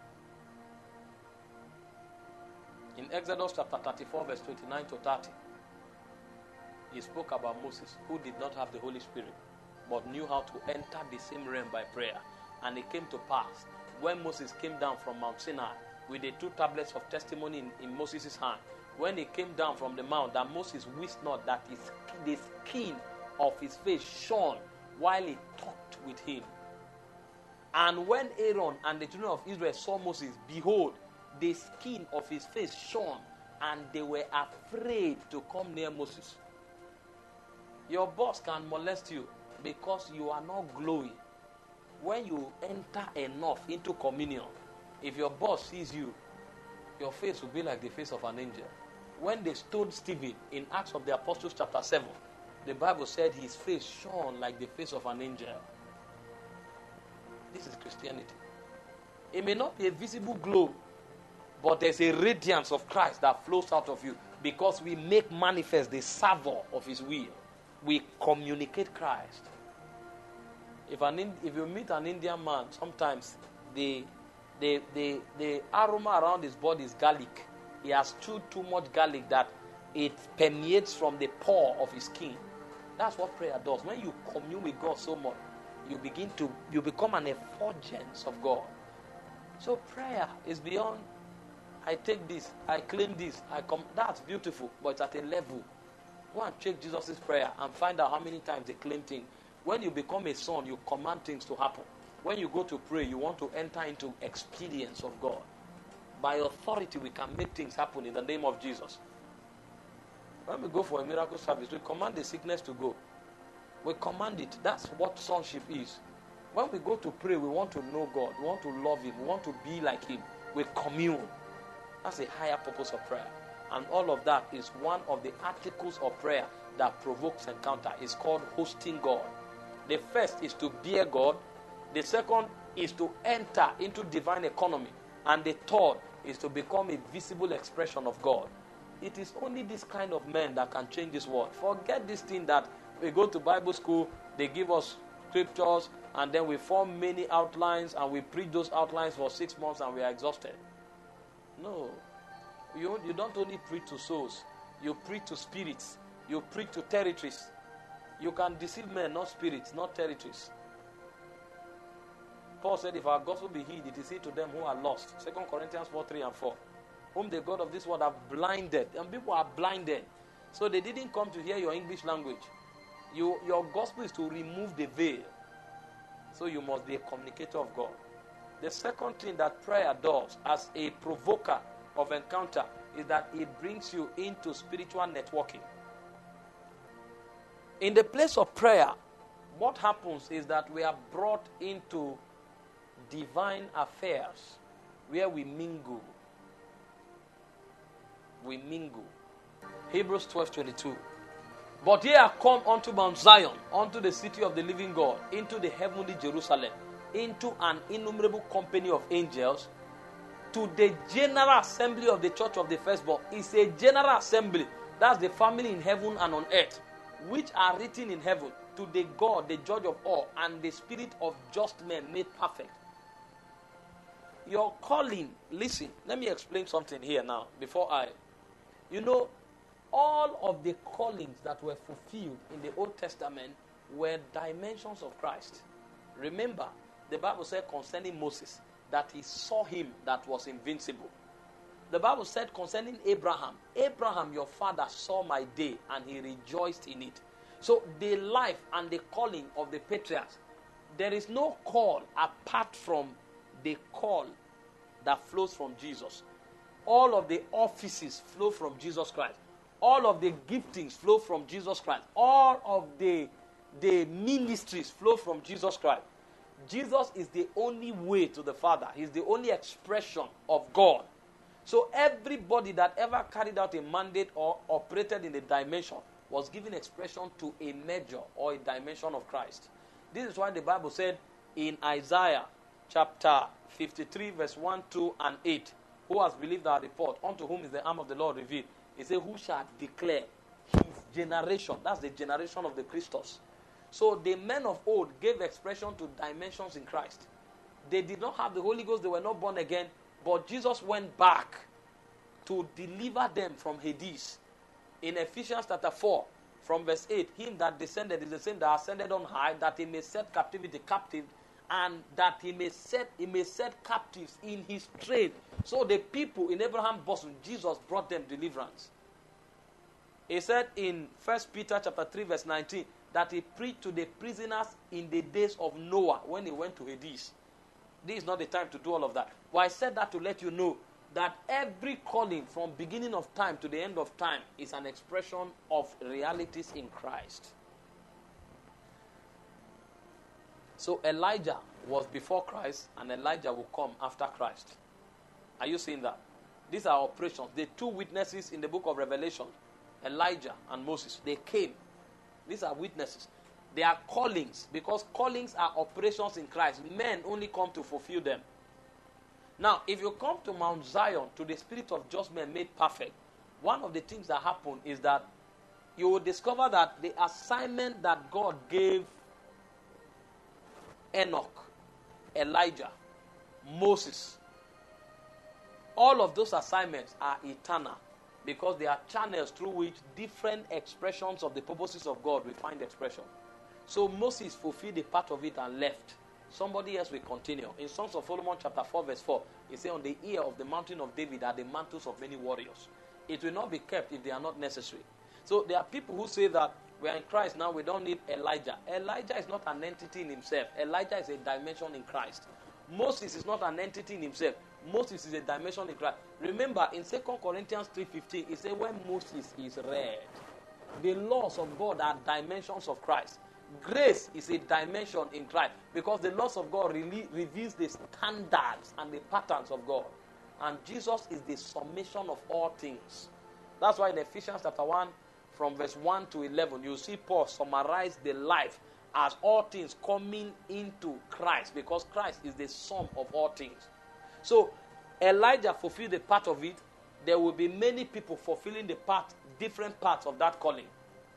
A: In Exodus chapter thirty-four, verse twenty-nine to thirty, he spoke about Moses, who did not have the Holy Spirit, but knew how to enter the same realm by prayer. And it came to pass, when Moses came down from Mount Sinai with the two tablets of testimony in, in Moses' hand, when he came down from the mount, that Moses wist not that his, the skin of his face shone while he talked with him. And when Aaron and the children of Israel saw Moses, behold, the skin of his face shone, and they were afraid to come near Moses. Your boss can molest you because you are not glowing. When you enter enough into communion, if your boss sees you, your face will be like the face of an angel. When they stoned Stephen in Acts of the Apostles chapter seven, the Bible said his face shone like the face of an angel. This is Christianity. It may not be a visible glow, but there's a radiance of Christ that flows out of you because we make manifest the savor of his will. We communicate Christ. If an if you meet an Indian man, sometimes the the the the aroma around his body is garlic. He has chewed too much garlic that it permeates from the pore of his skin. That's what prayer does. When you commune with God so much, you begin to you become an effulgence of God. So prayer is beyond. I take this, I claim this, I come. That's beautiful, but it's at a level. Go and check Jesus' prayer and find out how many times they claim things. When you become a son, you command things to happen. When you go to pray, you want to enter into experience of God. By authority, we can make things happen in the name of Jesus. When we go for a miracle service, we command the sickness to go. We command it. That's what sonship is. When we go to pray, we want to know God. We want to love him. We want to be like him. We commune. That's a higher purpose of prayer. And all of that is one of the articles of prayer that provokes encounter. It's called hosting God. The first is to bear God. The second is to enter into divine economy. And the third is to become a visible expression of God. It is only this kind of men that can change this world. Forget this thing that we go to Bible school, they give us scriptures, and then we form many outlines, and we preach those outlines for six months, and we are exhausted. No. You, you don't only preach to souls. You preach to spirits. You preach to territories. You can deceive men, not spirits, not territories. Paul said, if our gospel be hid, it is hid to them who are lost. Second Corinthians four, three and four. Whom the God of this world have blinded. And people are blinded. So they didn't come to hear your English language. You, your gospel is to remove the veil. So you must be a communicator of God. The second thing that prayer does as a provoker of encounter is that it brings you into spiritual networking. In the place of prayer, what happens is that we are brought into divine affairs where we mingle. We mingle. Hebrews twelve twenty-two. But ye are come unto Mount Zion, unto the city of the living God, into the heavenly Jerusalem, into an innumerable company of angels, to the general assembly of the church of the firstborn. It's a general assembly. That's the family in heaven and on earth, which are written in heaven, to the God, the judge of all, and the spirit of just men made perfect. Your calling, listen, let me explain something here now, before I, you know, all of the callings that were fulfilled in the Old Testament were dimensions of Christ. Remember, the Bible said concerning Moses that he saw him that was invincible. The Bible said concerning Abraham, Abraham your father saw my day and he rejoiced in it. So the life and the calling of the patriarchs, there is no call apart from the call that flows from Jesus. All of the offices flow from Jesus Christ. All of the giftings flow from Jesus Christ. All of the, the ministries flow from Jesus Christ. Jesus is the only way to the Father. He's the only expression of God. So everybody that ever carried out a mandate or operated in a dimension was given expression to a measure or a dimension of Christ. This is why the Bible said in Isaiah chapter fifty-three verse one, two and eight, who has believed our report, unto whom is the arm of the Lord revealed. He said, who shall declare his generation? That's the generation of the Christos. So the men of old gave expression to dimensions in Christ. They did not have the Holy Ghost. They were not born again. But Jesus went back to deliver them from Hades. In Ephesians chapter four, from verse eight, him that descended is the same that ascended on high, that he may set captivity captive and that he may set he may set captives in his trade. So the people in Abraham's bosom, Jesus brought them deliverance. He said in First Peter chapter three, verse nineteen, that he preached to the prisoners in the days of Noah when he went to Hades. This is not the time to do all of that. But I said that to let you know that every calling from beginning of time to the end of time is an expression of realities in Christ. So Elijah was before Christ, and Elijah will come after Christ. Are you seeing that? These are operations. The two witnesses in the book of Revelation, Elijah and Moses, they came. These are witnesses. They are callings, because callings are operations in Christ. Men only come to fulfill them. Now, if you come to Mount Zion, to the spirit of just men made perfect, one of the things that happen is that you will discover that the assignment that God gave Enoch, Elijah, Moses, all of those assignments are eternal, because they are channels through which different expressions of the purposes of God will find expression. So Moses fulfilled a part of it and left. Somebody else will continue. In Songs of Solomon chapter four verse four, it says, on the ear of the mountain of David are the mantles of many warriors. It will not be kept if they are not necessary. So there are people who say that we are in Christ now, we don't need Elijah. Elijah is not an entity in himself. Elijah is a dimension in Christ. Moses is not an entity in himself. Moses is a dimension in Christ. Remember, in Second Corinthians three fifteen, it says when Moses is read, the laws of God are dimensions of Christ. Grace is a dimension in Christ, because the laws of God really reveals the standards and the patterns of God. And Jesus is the summation of all things. That's why in Ephesians chapter one, from verse one to eleven, you see Paul summarize the life as all things coming into Christ, because Christ is the sum of all things. So Elijah fulfilled a part of it. There will be many people fulfilling the part, different parts of that calling.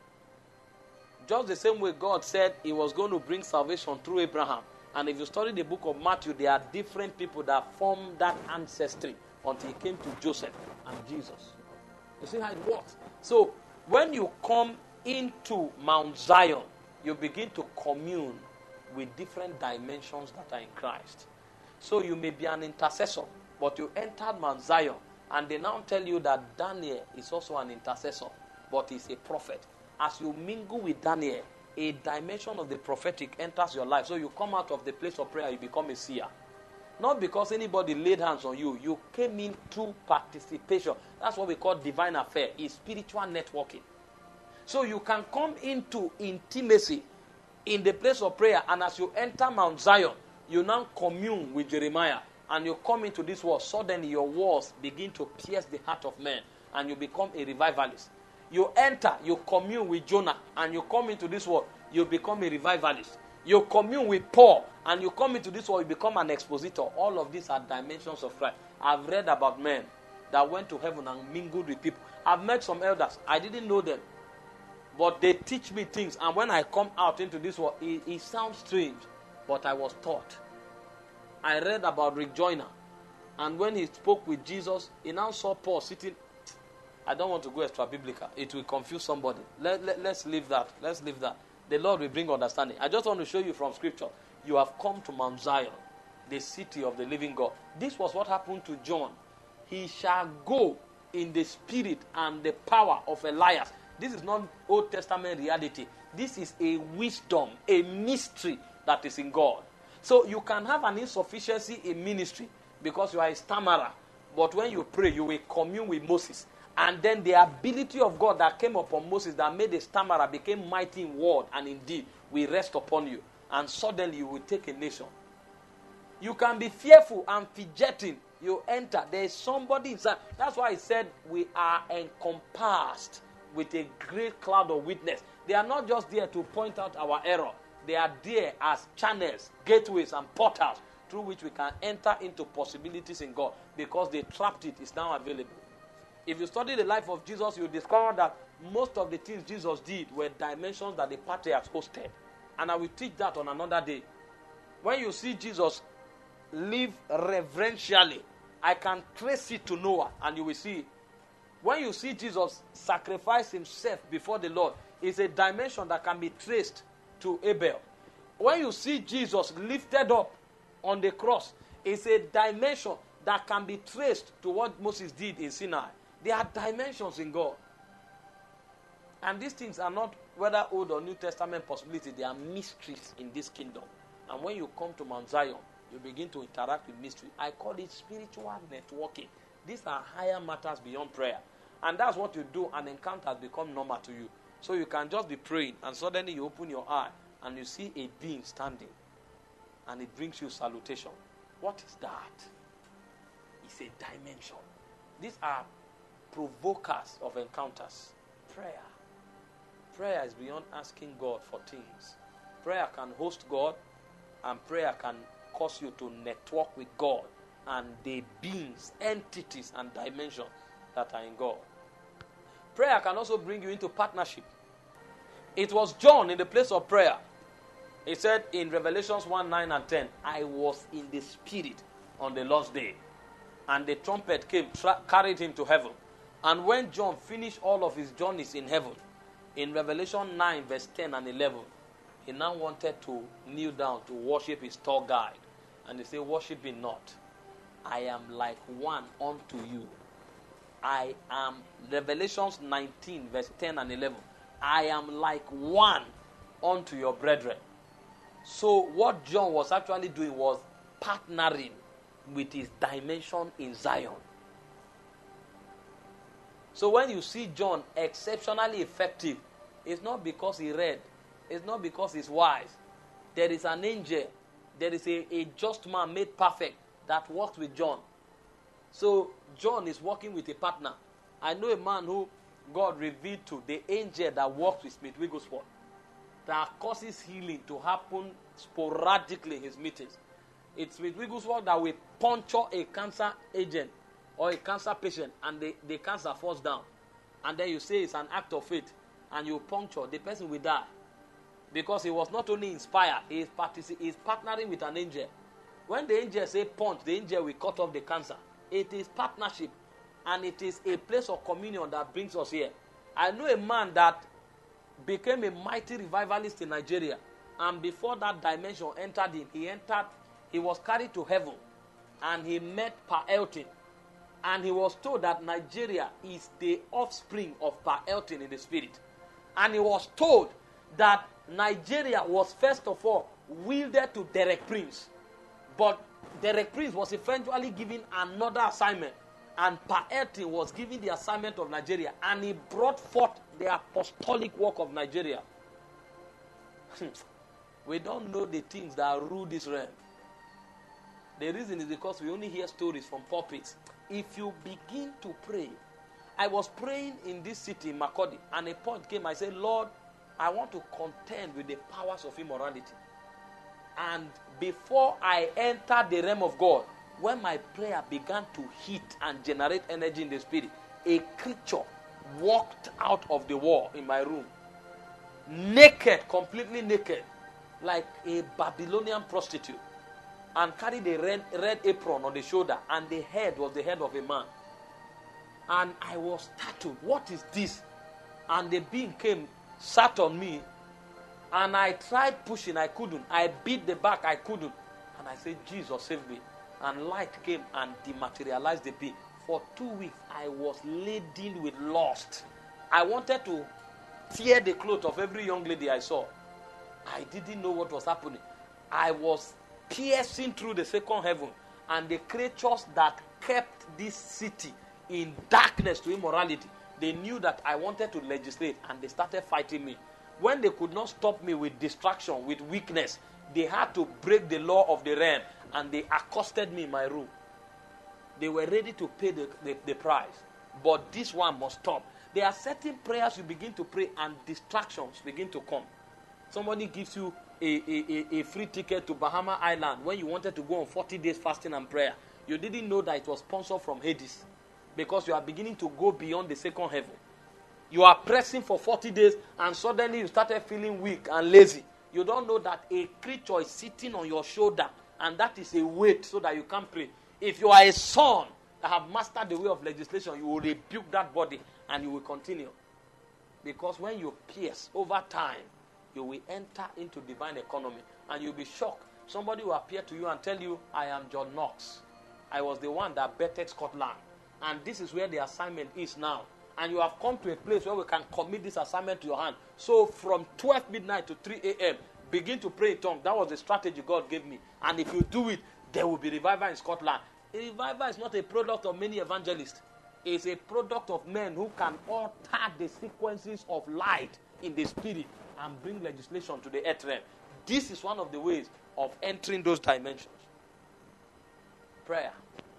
A: Just the same way God said he was going to bring salvation through Abraham. And if you study the book of Matthew, there are different people that form that ancestry until he came to Joseph and Jesus. You see how it works? So when you come into Mount Zion, you begin to commune with different dimensions that are in Christ. So you may be an intercessor, but you entered Mount Zion, and they now tell you that Daniel is also an intercessor, but he's a prophet. As you mingle with Daniel, a dimension of the prophetic enters your life. So you come out of the place of prayer, you become a seer. Not because anybody laid hands on you. You came in through participation. That's what we call divine affair. It's spiritual networking. So you can come into intimacy in the place of prayer, and as you enter Mount Zion, you now commune with Jeremiah, and you come into this world. Suddenly your words begin to pierce the heart of men, and you become a revivalist. You enter, you commune with Jonah, and you come into this world, you become a revivalist. You commune with Paul, and you come into this world, you become an expositor. All of these are dimensions of Christ. I've read about men that went to heaven and mingled with people. I've met some elders. I didn't know them, but they teach me things. And when I come out into this world, it, it sounds strange, but I was taught. I read about Rick Joyner, and when he spoke with Jesus, he now saw Paul sitting. I don't want to go extra biblical. It will confuse somebody. Let, let, let's leave that. Let's leave that. The Lord will bring understanding. I just want to show you from Scripture. You have come to Mount Zion, the city of the living God. This was what happened to John. He shall go in the spirit and the power of Elias. This is not Old Testament reality. This is a wisdom, a mystery that is in God. So you can have an insufficiency in ministry because you are a stammerer. But when you pray, you will commune with Moses. And then the ability of God that came upon Moses that made the stammerer became mighty in word and in deed will rest upon you. And suddenly you will take a nation. You can be fearful and fidgeting. You enter. There is somebody inside. That's why I said we are encompassed with a great cloud of witness. They are not just there to point out our error. They are there as channels, gateways, and portals through which we can enter into possibilities in God, because they trapped it is now available. If you study the life of Jesus, you discover that most of the things Jesus did were dimensions that the patriarchs hosted. And I will teach that on another day. When you see Jesus live reverentially, I can trace it to Noah, and you will see. When you see Jesus sacrifice himself before the Lord, it's a dimension that can be traced to Abel. when you see Jesus lifted up on the cross, it's a dimension that can be traced to what Moses did in Sinai. There are dimensions in God. And these things are not whether Old or New Testament possibility. They are mysteries in this kingdom. And when you come to Mount Zion, you begin to interact with mystery. I call it spiritual networking. These are higher matters beyond prayer. And that's what you do, and encounters become normal to you. So you can just be praying, and suddenly you open your eye, and you see a being standing. And it brings you salutation. What is that? It's a dimension. These are provokers of encounters. Prayer. Prayer is beyond asking God for things. Prayer can host God, and prayer can cause you to network with God and the beings, entities, and dimensions that are in God. Prayer can also bring you into partnership. It was John in the place of prayer. He said in Revelations one, nine and ten, I was in the spirit on the Lord's day. And the trumpet came, tra- carried him to heaven. And when John finished all of his journeys in heaven, in Revelation nine, verse ten and eleven, he now wanted to kneel down to worship his tour guide. And he said, worship me not. I am like one unto you. I am, Revelations nineteen, verse ten and eleven. I am like one unto your brethren. So what John was actually doing was partnering with his dimension in Zion. So when you see John exceptionally effective, it's not because he read. It's not because he's wise. There is an angel. There is a, a just man made perfect that works with John. So John is working with a partner. I know a man who God revealed to, the angel that works with Smith Wigglesworth, that causes healing to happen sporadically in his meetings. It's Smith Wigglesworth that will puncture a cancer agent or a cancer patient, and the, the cancer falls down. And then you say it's an act of faith, and you puncture, the person will die. Because he was not only inspired, he is, partici- he is partnering with an angel. When the angel say punch, the angel will cut off the cancer. It is partnership, and it is a place of communion that brings us here. I know a man that became a mighty revivalist in Nigeria, and before that dimension entered him, he entered, he was carried to heaven, and he met Pa Elton, and he was told that Nigeria is the offspring of Pa Elton in the spirit, and he was told that Nigeria was first of all wielded to Derek Prince, but Derek Prince was eventually given another assignment, and Pa Elton was given the assignment of Nigeria, and he brought forth the apostolic work of Nigeria. We don't know the things that rule this realm. The reason is because we only hear stories from pulpits. If you begin to pray, I was praying in this city, Makurdi, and a point came. I said, Lord, I want to contend with the powers of immorality. And before I entered the realm of God, when my prayer began to heat and generate energy in the spirit, a creature walked out of the wall in my room, naked, completely naked, like a Babylonian prostitute, and carried a red, red apron on the shoulder, and the head was the head of a man. And I was startled. What is this? And the being came, sat on me, and I tried pushing, I couldn't. I beat the back, I couldn't. And I said, Jesus, save me. And light came and dematerialized the being. For two weeks, I was laden with lust. I wanted to tear the clothes of every young lady I saw. I didn't know what was happening. I was piercing through the second heaven, and the creatures that kept this city in darkness to immorality, they knew that I wanted to legislate, and they started fighting me. When they could not stop me with distraction, with weakness, they had to break the law of the realm, and they accosted me in my room. They were ready to pay the, the, the price. But this one must stop. There are certain prayers you begin to pray, and distractions begin to come. Somebody gives you a, a, a free ticket to Bahama Island when you wanted to go on forty days fasting and prayer. You didn't know that it was sponsored from Hades, because you are beginning to go beyond the second heaven. You are pressing for forty days, and suddenly you started feeling weak and lazy. You don't know that a creature is sitting on your shoulder, and that is a weight so that you can't pray. If you are a son that have mastered the way of legislation, you will rebuke that body and you will continue. Because when you pierce over time, you will enter into divine economy. and you'll be shocked. Somebody will appear to you and tell you, I am John Knox. I was the one that bettered Scotland. And this is where the assignment is now. And you have come to a place where we can commit this assignment to your hand. So from twelve midnight to three a.m., begin to pray in tongues. That was the strategy God gave me. And if you do it, there will be revival in Scotland. A revival is not a product of many evangelists. It's a product of men who can alter the sequences of light in the spirit and bring legislation to the earth realm. This is one of the ways of entering those dimensions. Prayer.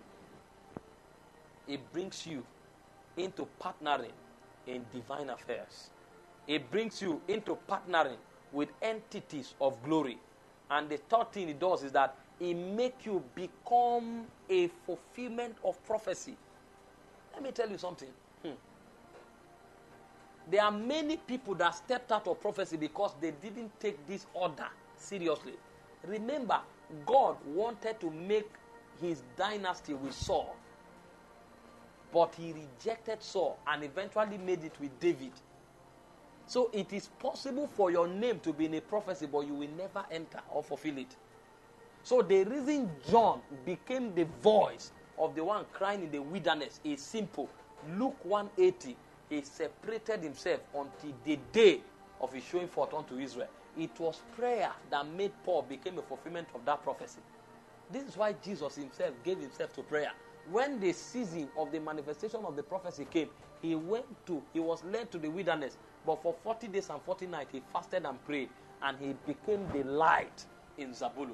A: It brings you into partnering in divine affairs. It brings you into partnering with entities of glory. And the third thing it does is that it makes you become a fulfillment of prophecy. Let me tell you something. Hmm. There are many people that stepped out of prophecy because they didn't take this order seriously. Remember, God wanted to make his dynasty with Saul. But he rejected Saul and eventually made it with David. So it is possible for your name to be in a prophecy, but you will never enter or fulfill it. So the reason John became the voice of the one crying in the wilderness is simple. Luke one eighty, he separated himself until the day of his showing forth unto Israel. It was prayer that made Paul become a fulfillment of that prophecy. This is why Jesus himself gave himself to prayer. When the season of the manifestation of the prophecy came, he went to, he was led to the wilderness. But for forty days and forty nights, he fasted and prayed. And he became the light in Zabulon.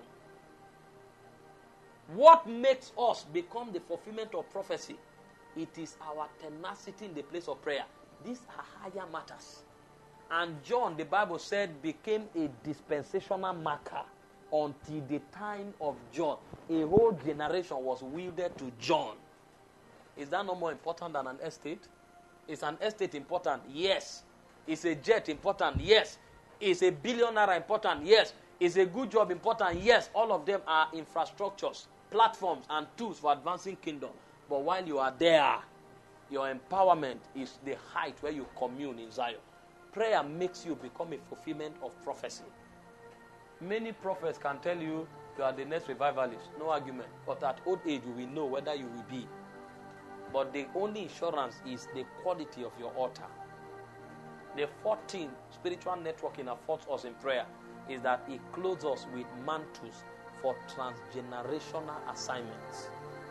A: What makes us become the fulfillment of prophecy? It is our tenacity in the place of prayer. These are higher matters. And John, the Bible said, became a dispensational marker until the time of John. A whole generation was wielded to John. Is that no more important than an estate? Is an estate important? Yes. Is a jet important? Yes. Is a billionaire important? Yes. Is a good job important? Yes. All of them are infrastructures, platforms, and tools for advancing kingdom. But while you are there, your empowerment is the height where you commune in Zion. Prayer makes you become a fulfillment of prophecy. Many prophets can tell you you are the next revivalist. No argument. But at old age, you will know whether you will be. But the only insurance is the quality of your altar. The fourteenth spiritual networking affords us in prayer is that it clothes us with mantles for transgenerational assignments.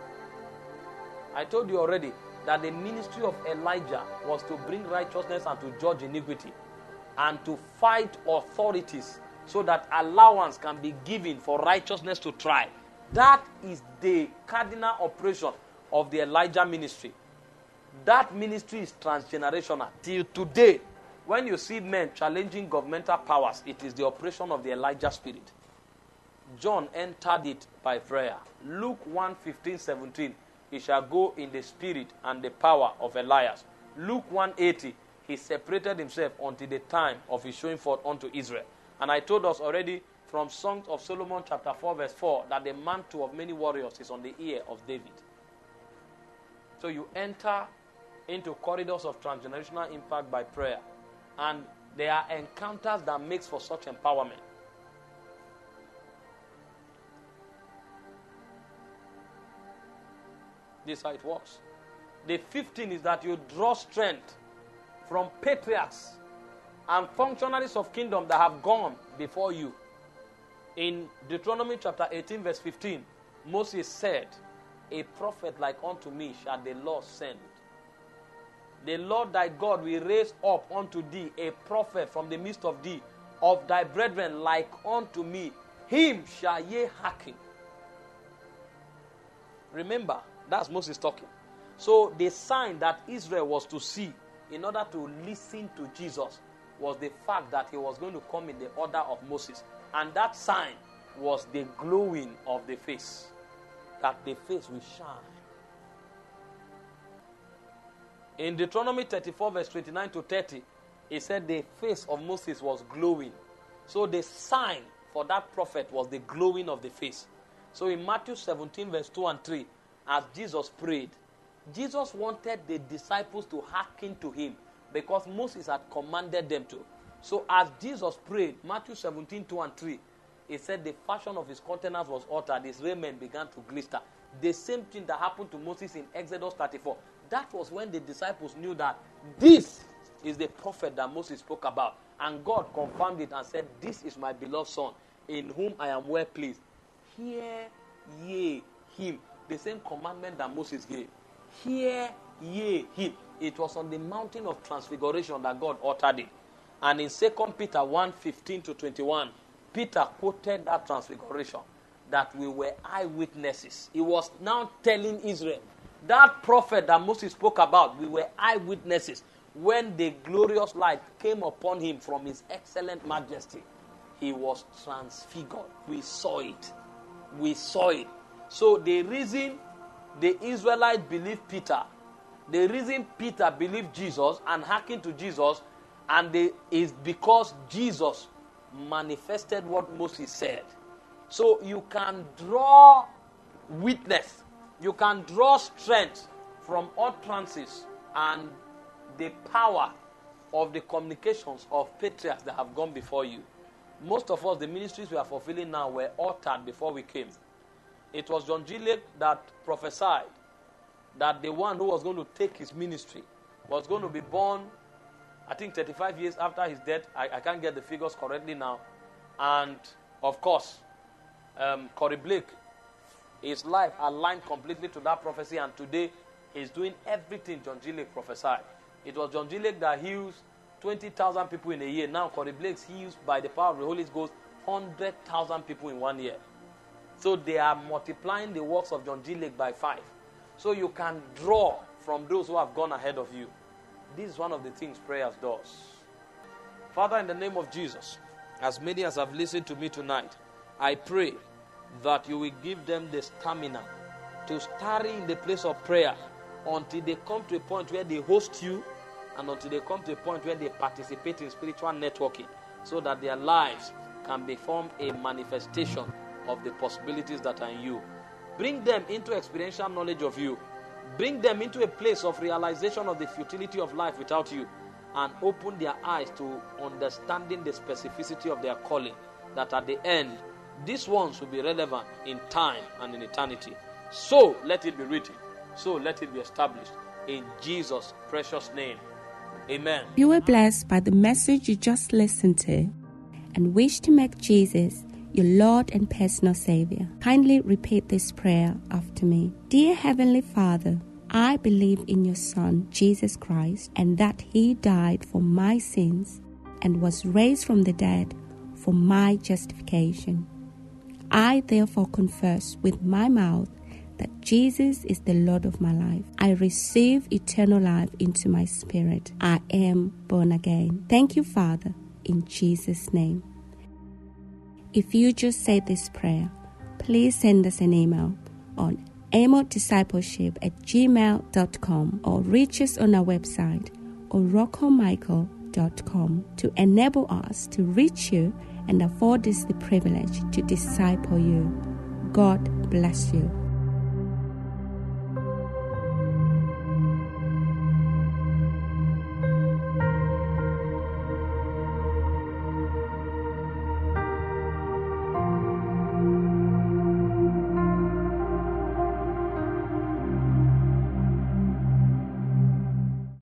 A: I told you already that the ministry of Elijah was to bring righteousness and to judge iniquity and to fight authorities so that allowance can be given for righteousness to thrive. That is the cardinal operation of the Elijah ministry. That ministry is transgenerational. Till today, when you see men challenging governmental powers, it is the operation of the Elijah spirit. John entered it by prayer. Luke one fifteen seventeen, he shall go in the spirit and the power of Elias. Luke one eighty, he separated himself until the time of his showing forth unto Israel. And I told us already from Songs of Solomon chapter four verse four that the mantle of many warriors is on the ear of David. So you enter into corridors of transgenerational impact by prayer. And there are encounters that makes for such empowerment. This is how it works. The fifteenth is that you draw strength from patriarchs and functionaries of kingdom that have gone before you. In Deuteronomy chapter eighteen verse fifteen, Moses said, a prophet like unto me shall the Lord send. The Lord thy God will raise up unto thee a prophet from the midst of thee, of thy brethren like unto me. Him shall ye hearken. Remember, that's Moses talking. So the sign that Israel was to see in order to listen to Jesus was the fact that he was going to come in the order of Moses. And that sign was the glowing of the face. That the face will shine. In Deuteronomy thirty-four verse twenty-nine to thirty, it said the face of Moses was glowing. So the sign for that prophet was the glowing of the face. So in Matthew seventeen verse two and three, as Jesus prayed, Jesus wanted the disciples to hearken to him because Moses had commanded them to. So as Jesus prayed, Matthew seventeen, two and three, He said the fashion of his countenance was altered. His raiment began to glister. The same thing that happened to Moses in Exodus thirty-four. That was when the disciples knew that this is the prophet that Moses spoke about. And God confirmed it and said, this is my beloved son, in whom I am well pleased. Hear ye him. The same commandment that Moses gave. Hear ye him. It was on the mountain of transfiguration that God uttered it. And in Second Peter one, fifteen to twenty-one, Peter quoted that transfiguration, that we were eyewitnesses. He was now telling Israel, that prophet that Moses spoke about, we were eyewitnesses when the glorious light came upon him from his excellent majesty. He was transfigured. We saw it. We saw it. So the reason the Israelites believed Peter, the reason Peter believed Jesus and hearkened to Jesus, and they, is because Jesus manifested what Moses said. So you can draw witness, you can draw strength from utterances and the power of the communications of patriarchs that have gone before you. Most of us, the ministries we are fulfilling now, were uttered before we came. It was John G. Lake that prophesied that the one who was going to take his ministry was going to be born, I think, thirty-five years after his death. I, I can't get the figures correctly now. And, of course, um, Corey Blake, his life aligned completely to that prophecy, and today he's doing everything John G. Lake prophesied. It was John G. Lake that heals twenty thousand people in a year. Now Corey Blake heals, by the power of the Holy Ghost, one hundred thousand people in one year. So they are multiplying the works of John G. Lake by five. So you can draw from those who have gone ahead of you. This is one of the things prayers does. Father, in the name of Jesus, as many as have listened to me tonight, I pray that you will give them the stamina to tarry in the place of prayer until they come to a point where they host you, and until they come to a point where they participate in spiritual networking, so that their lives can become a manifestation of the possibilities that are in you. Bring them into experiential knowledge of you. Bring them into a place of realization of the futility of life without you, and open their eyes to understanding the specificity of their calling, that at the end, these ones will be relevant in time and in eternity. So let it be written. So let it be established. In Jesus' precious name. Amen.
B: You were blessed by the message you just listened to and wish to make Jesus your Lord and personal Savior. Kindly repeat this prayer after me. Dear Heavenly Father, I believe in your Son, Jesus Christ, and that He died for my sins and was raised from the dead for my justification. I therefore confess with my mouth that Jesus is the Lord of my life. I receive eternal life into my spirit. I am born again. Thank you, Father, in Jesus' name. If you just said this prayer, please send us an email on amodiscipleship at gmail dot com or reach us on our website oroco michael dot com to enable us to reach you and afford us the privilege to disciple you. God bless you.